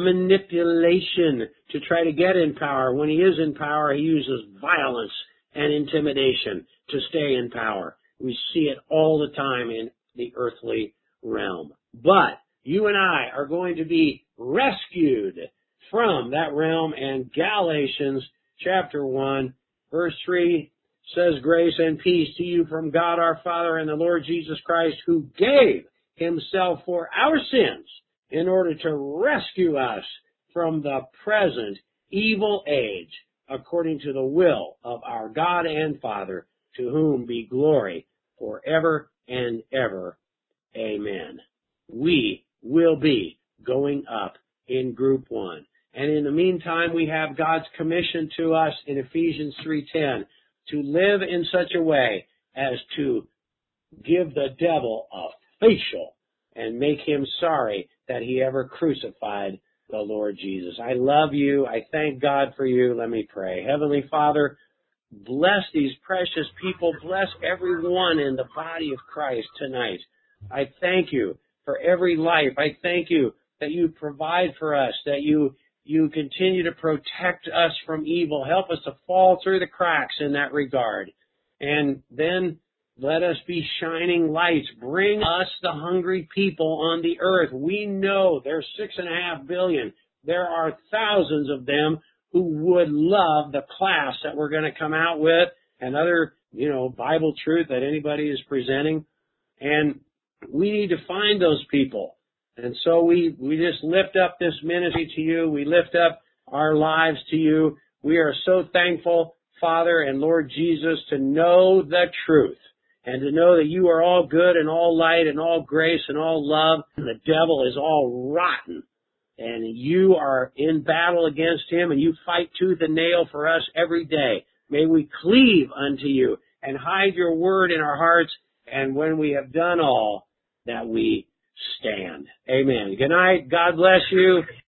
manipulation to try to get in power. When he is in power, he uses violence and intimidation to stay in power. We see it all the time in the earthly realm. But you and I are going to be rescued from that realm, and Galatians chapter 1, verse 3 says, grace and peace to you from God our Father and the Lord Jesus Christ, who gave himself for our sins in order to rescue us from the present evil age, according to the will of our God and Father, to whom be glory forever and ever. Amen. We will be going up in group 1. And in the meantime, we have God's commission to us in Ephesians 3:10 to live in such a way as to give the devil a facial and make him sorry that he ever crucified the Lord Jesus. I love you. I thank God for you. Let me pray. Heavenly Father, bless these precious people. Bless everyone in the body of Christ tonight. I thank you for every life. I thank you that you provide for us, that you continue to protect us from evil. Help us to fall through the cracks in that regard. And then let us be shining lights. Bring us the hungry people on the earth. We know there's 6.5 billion. There are thousands of them who would love the class that we're going to come out with and other, Bible truth that anybody is presenting. And we need to find those people. And so we just lift up this ministry to you. We lift up our lives to you. We are so thankful, Father and Lord Jesus, to know the truth and to know that you are all good and all light and all grace and all love. And the devil is all rotten. And you are in battle against him, and you fight tooth and nail for us every day. May we cleave unto you and hide your word in our hearts, and when we have done all, that we stand. Amen. Good night. God bless you.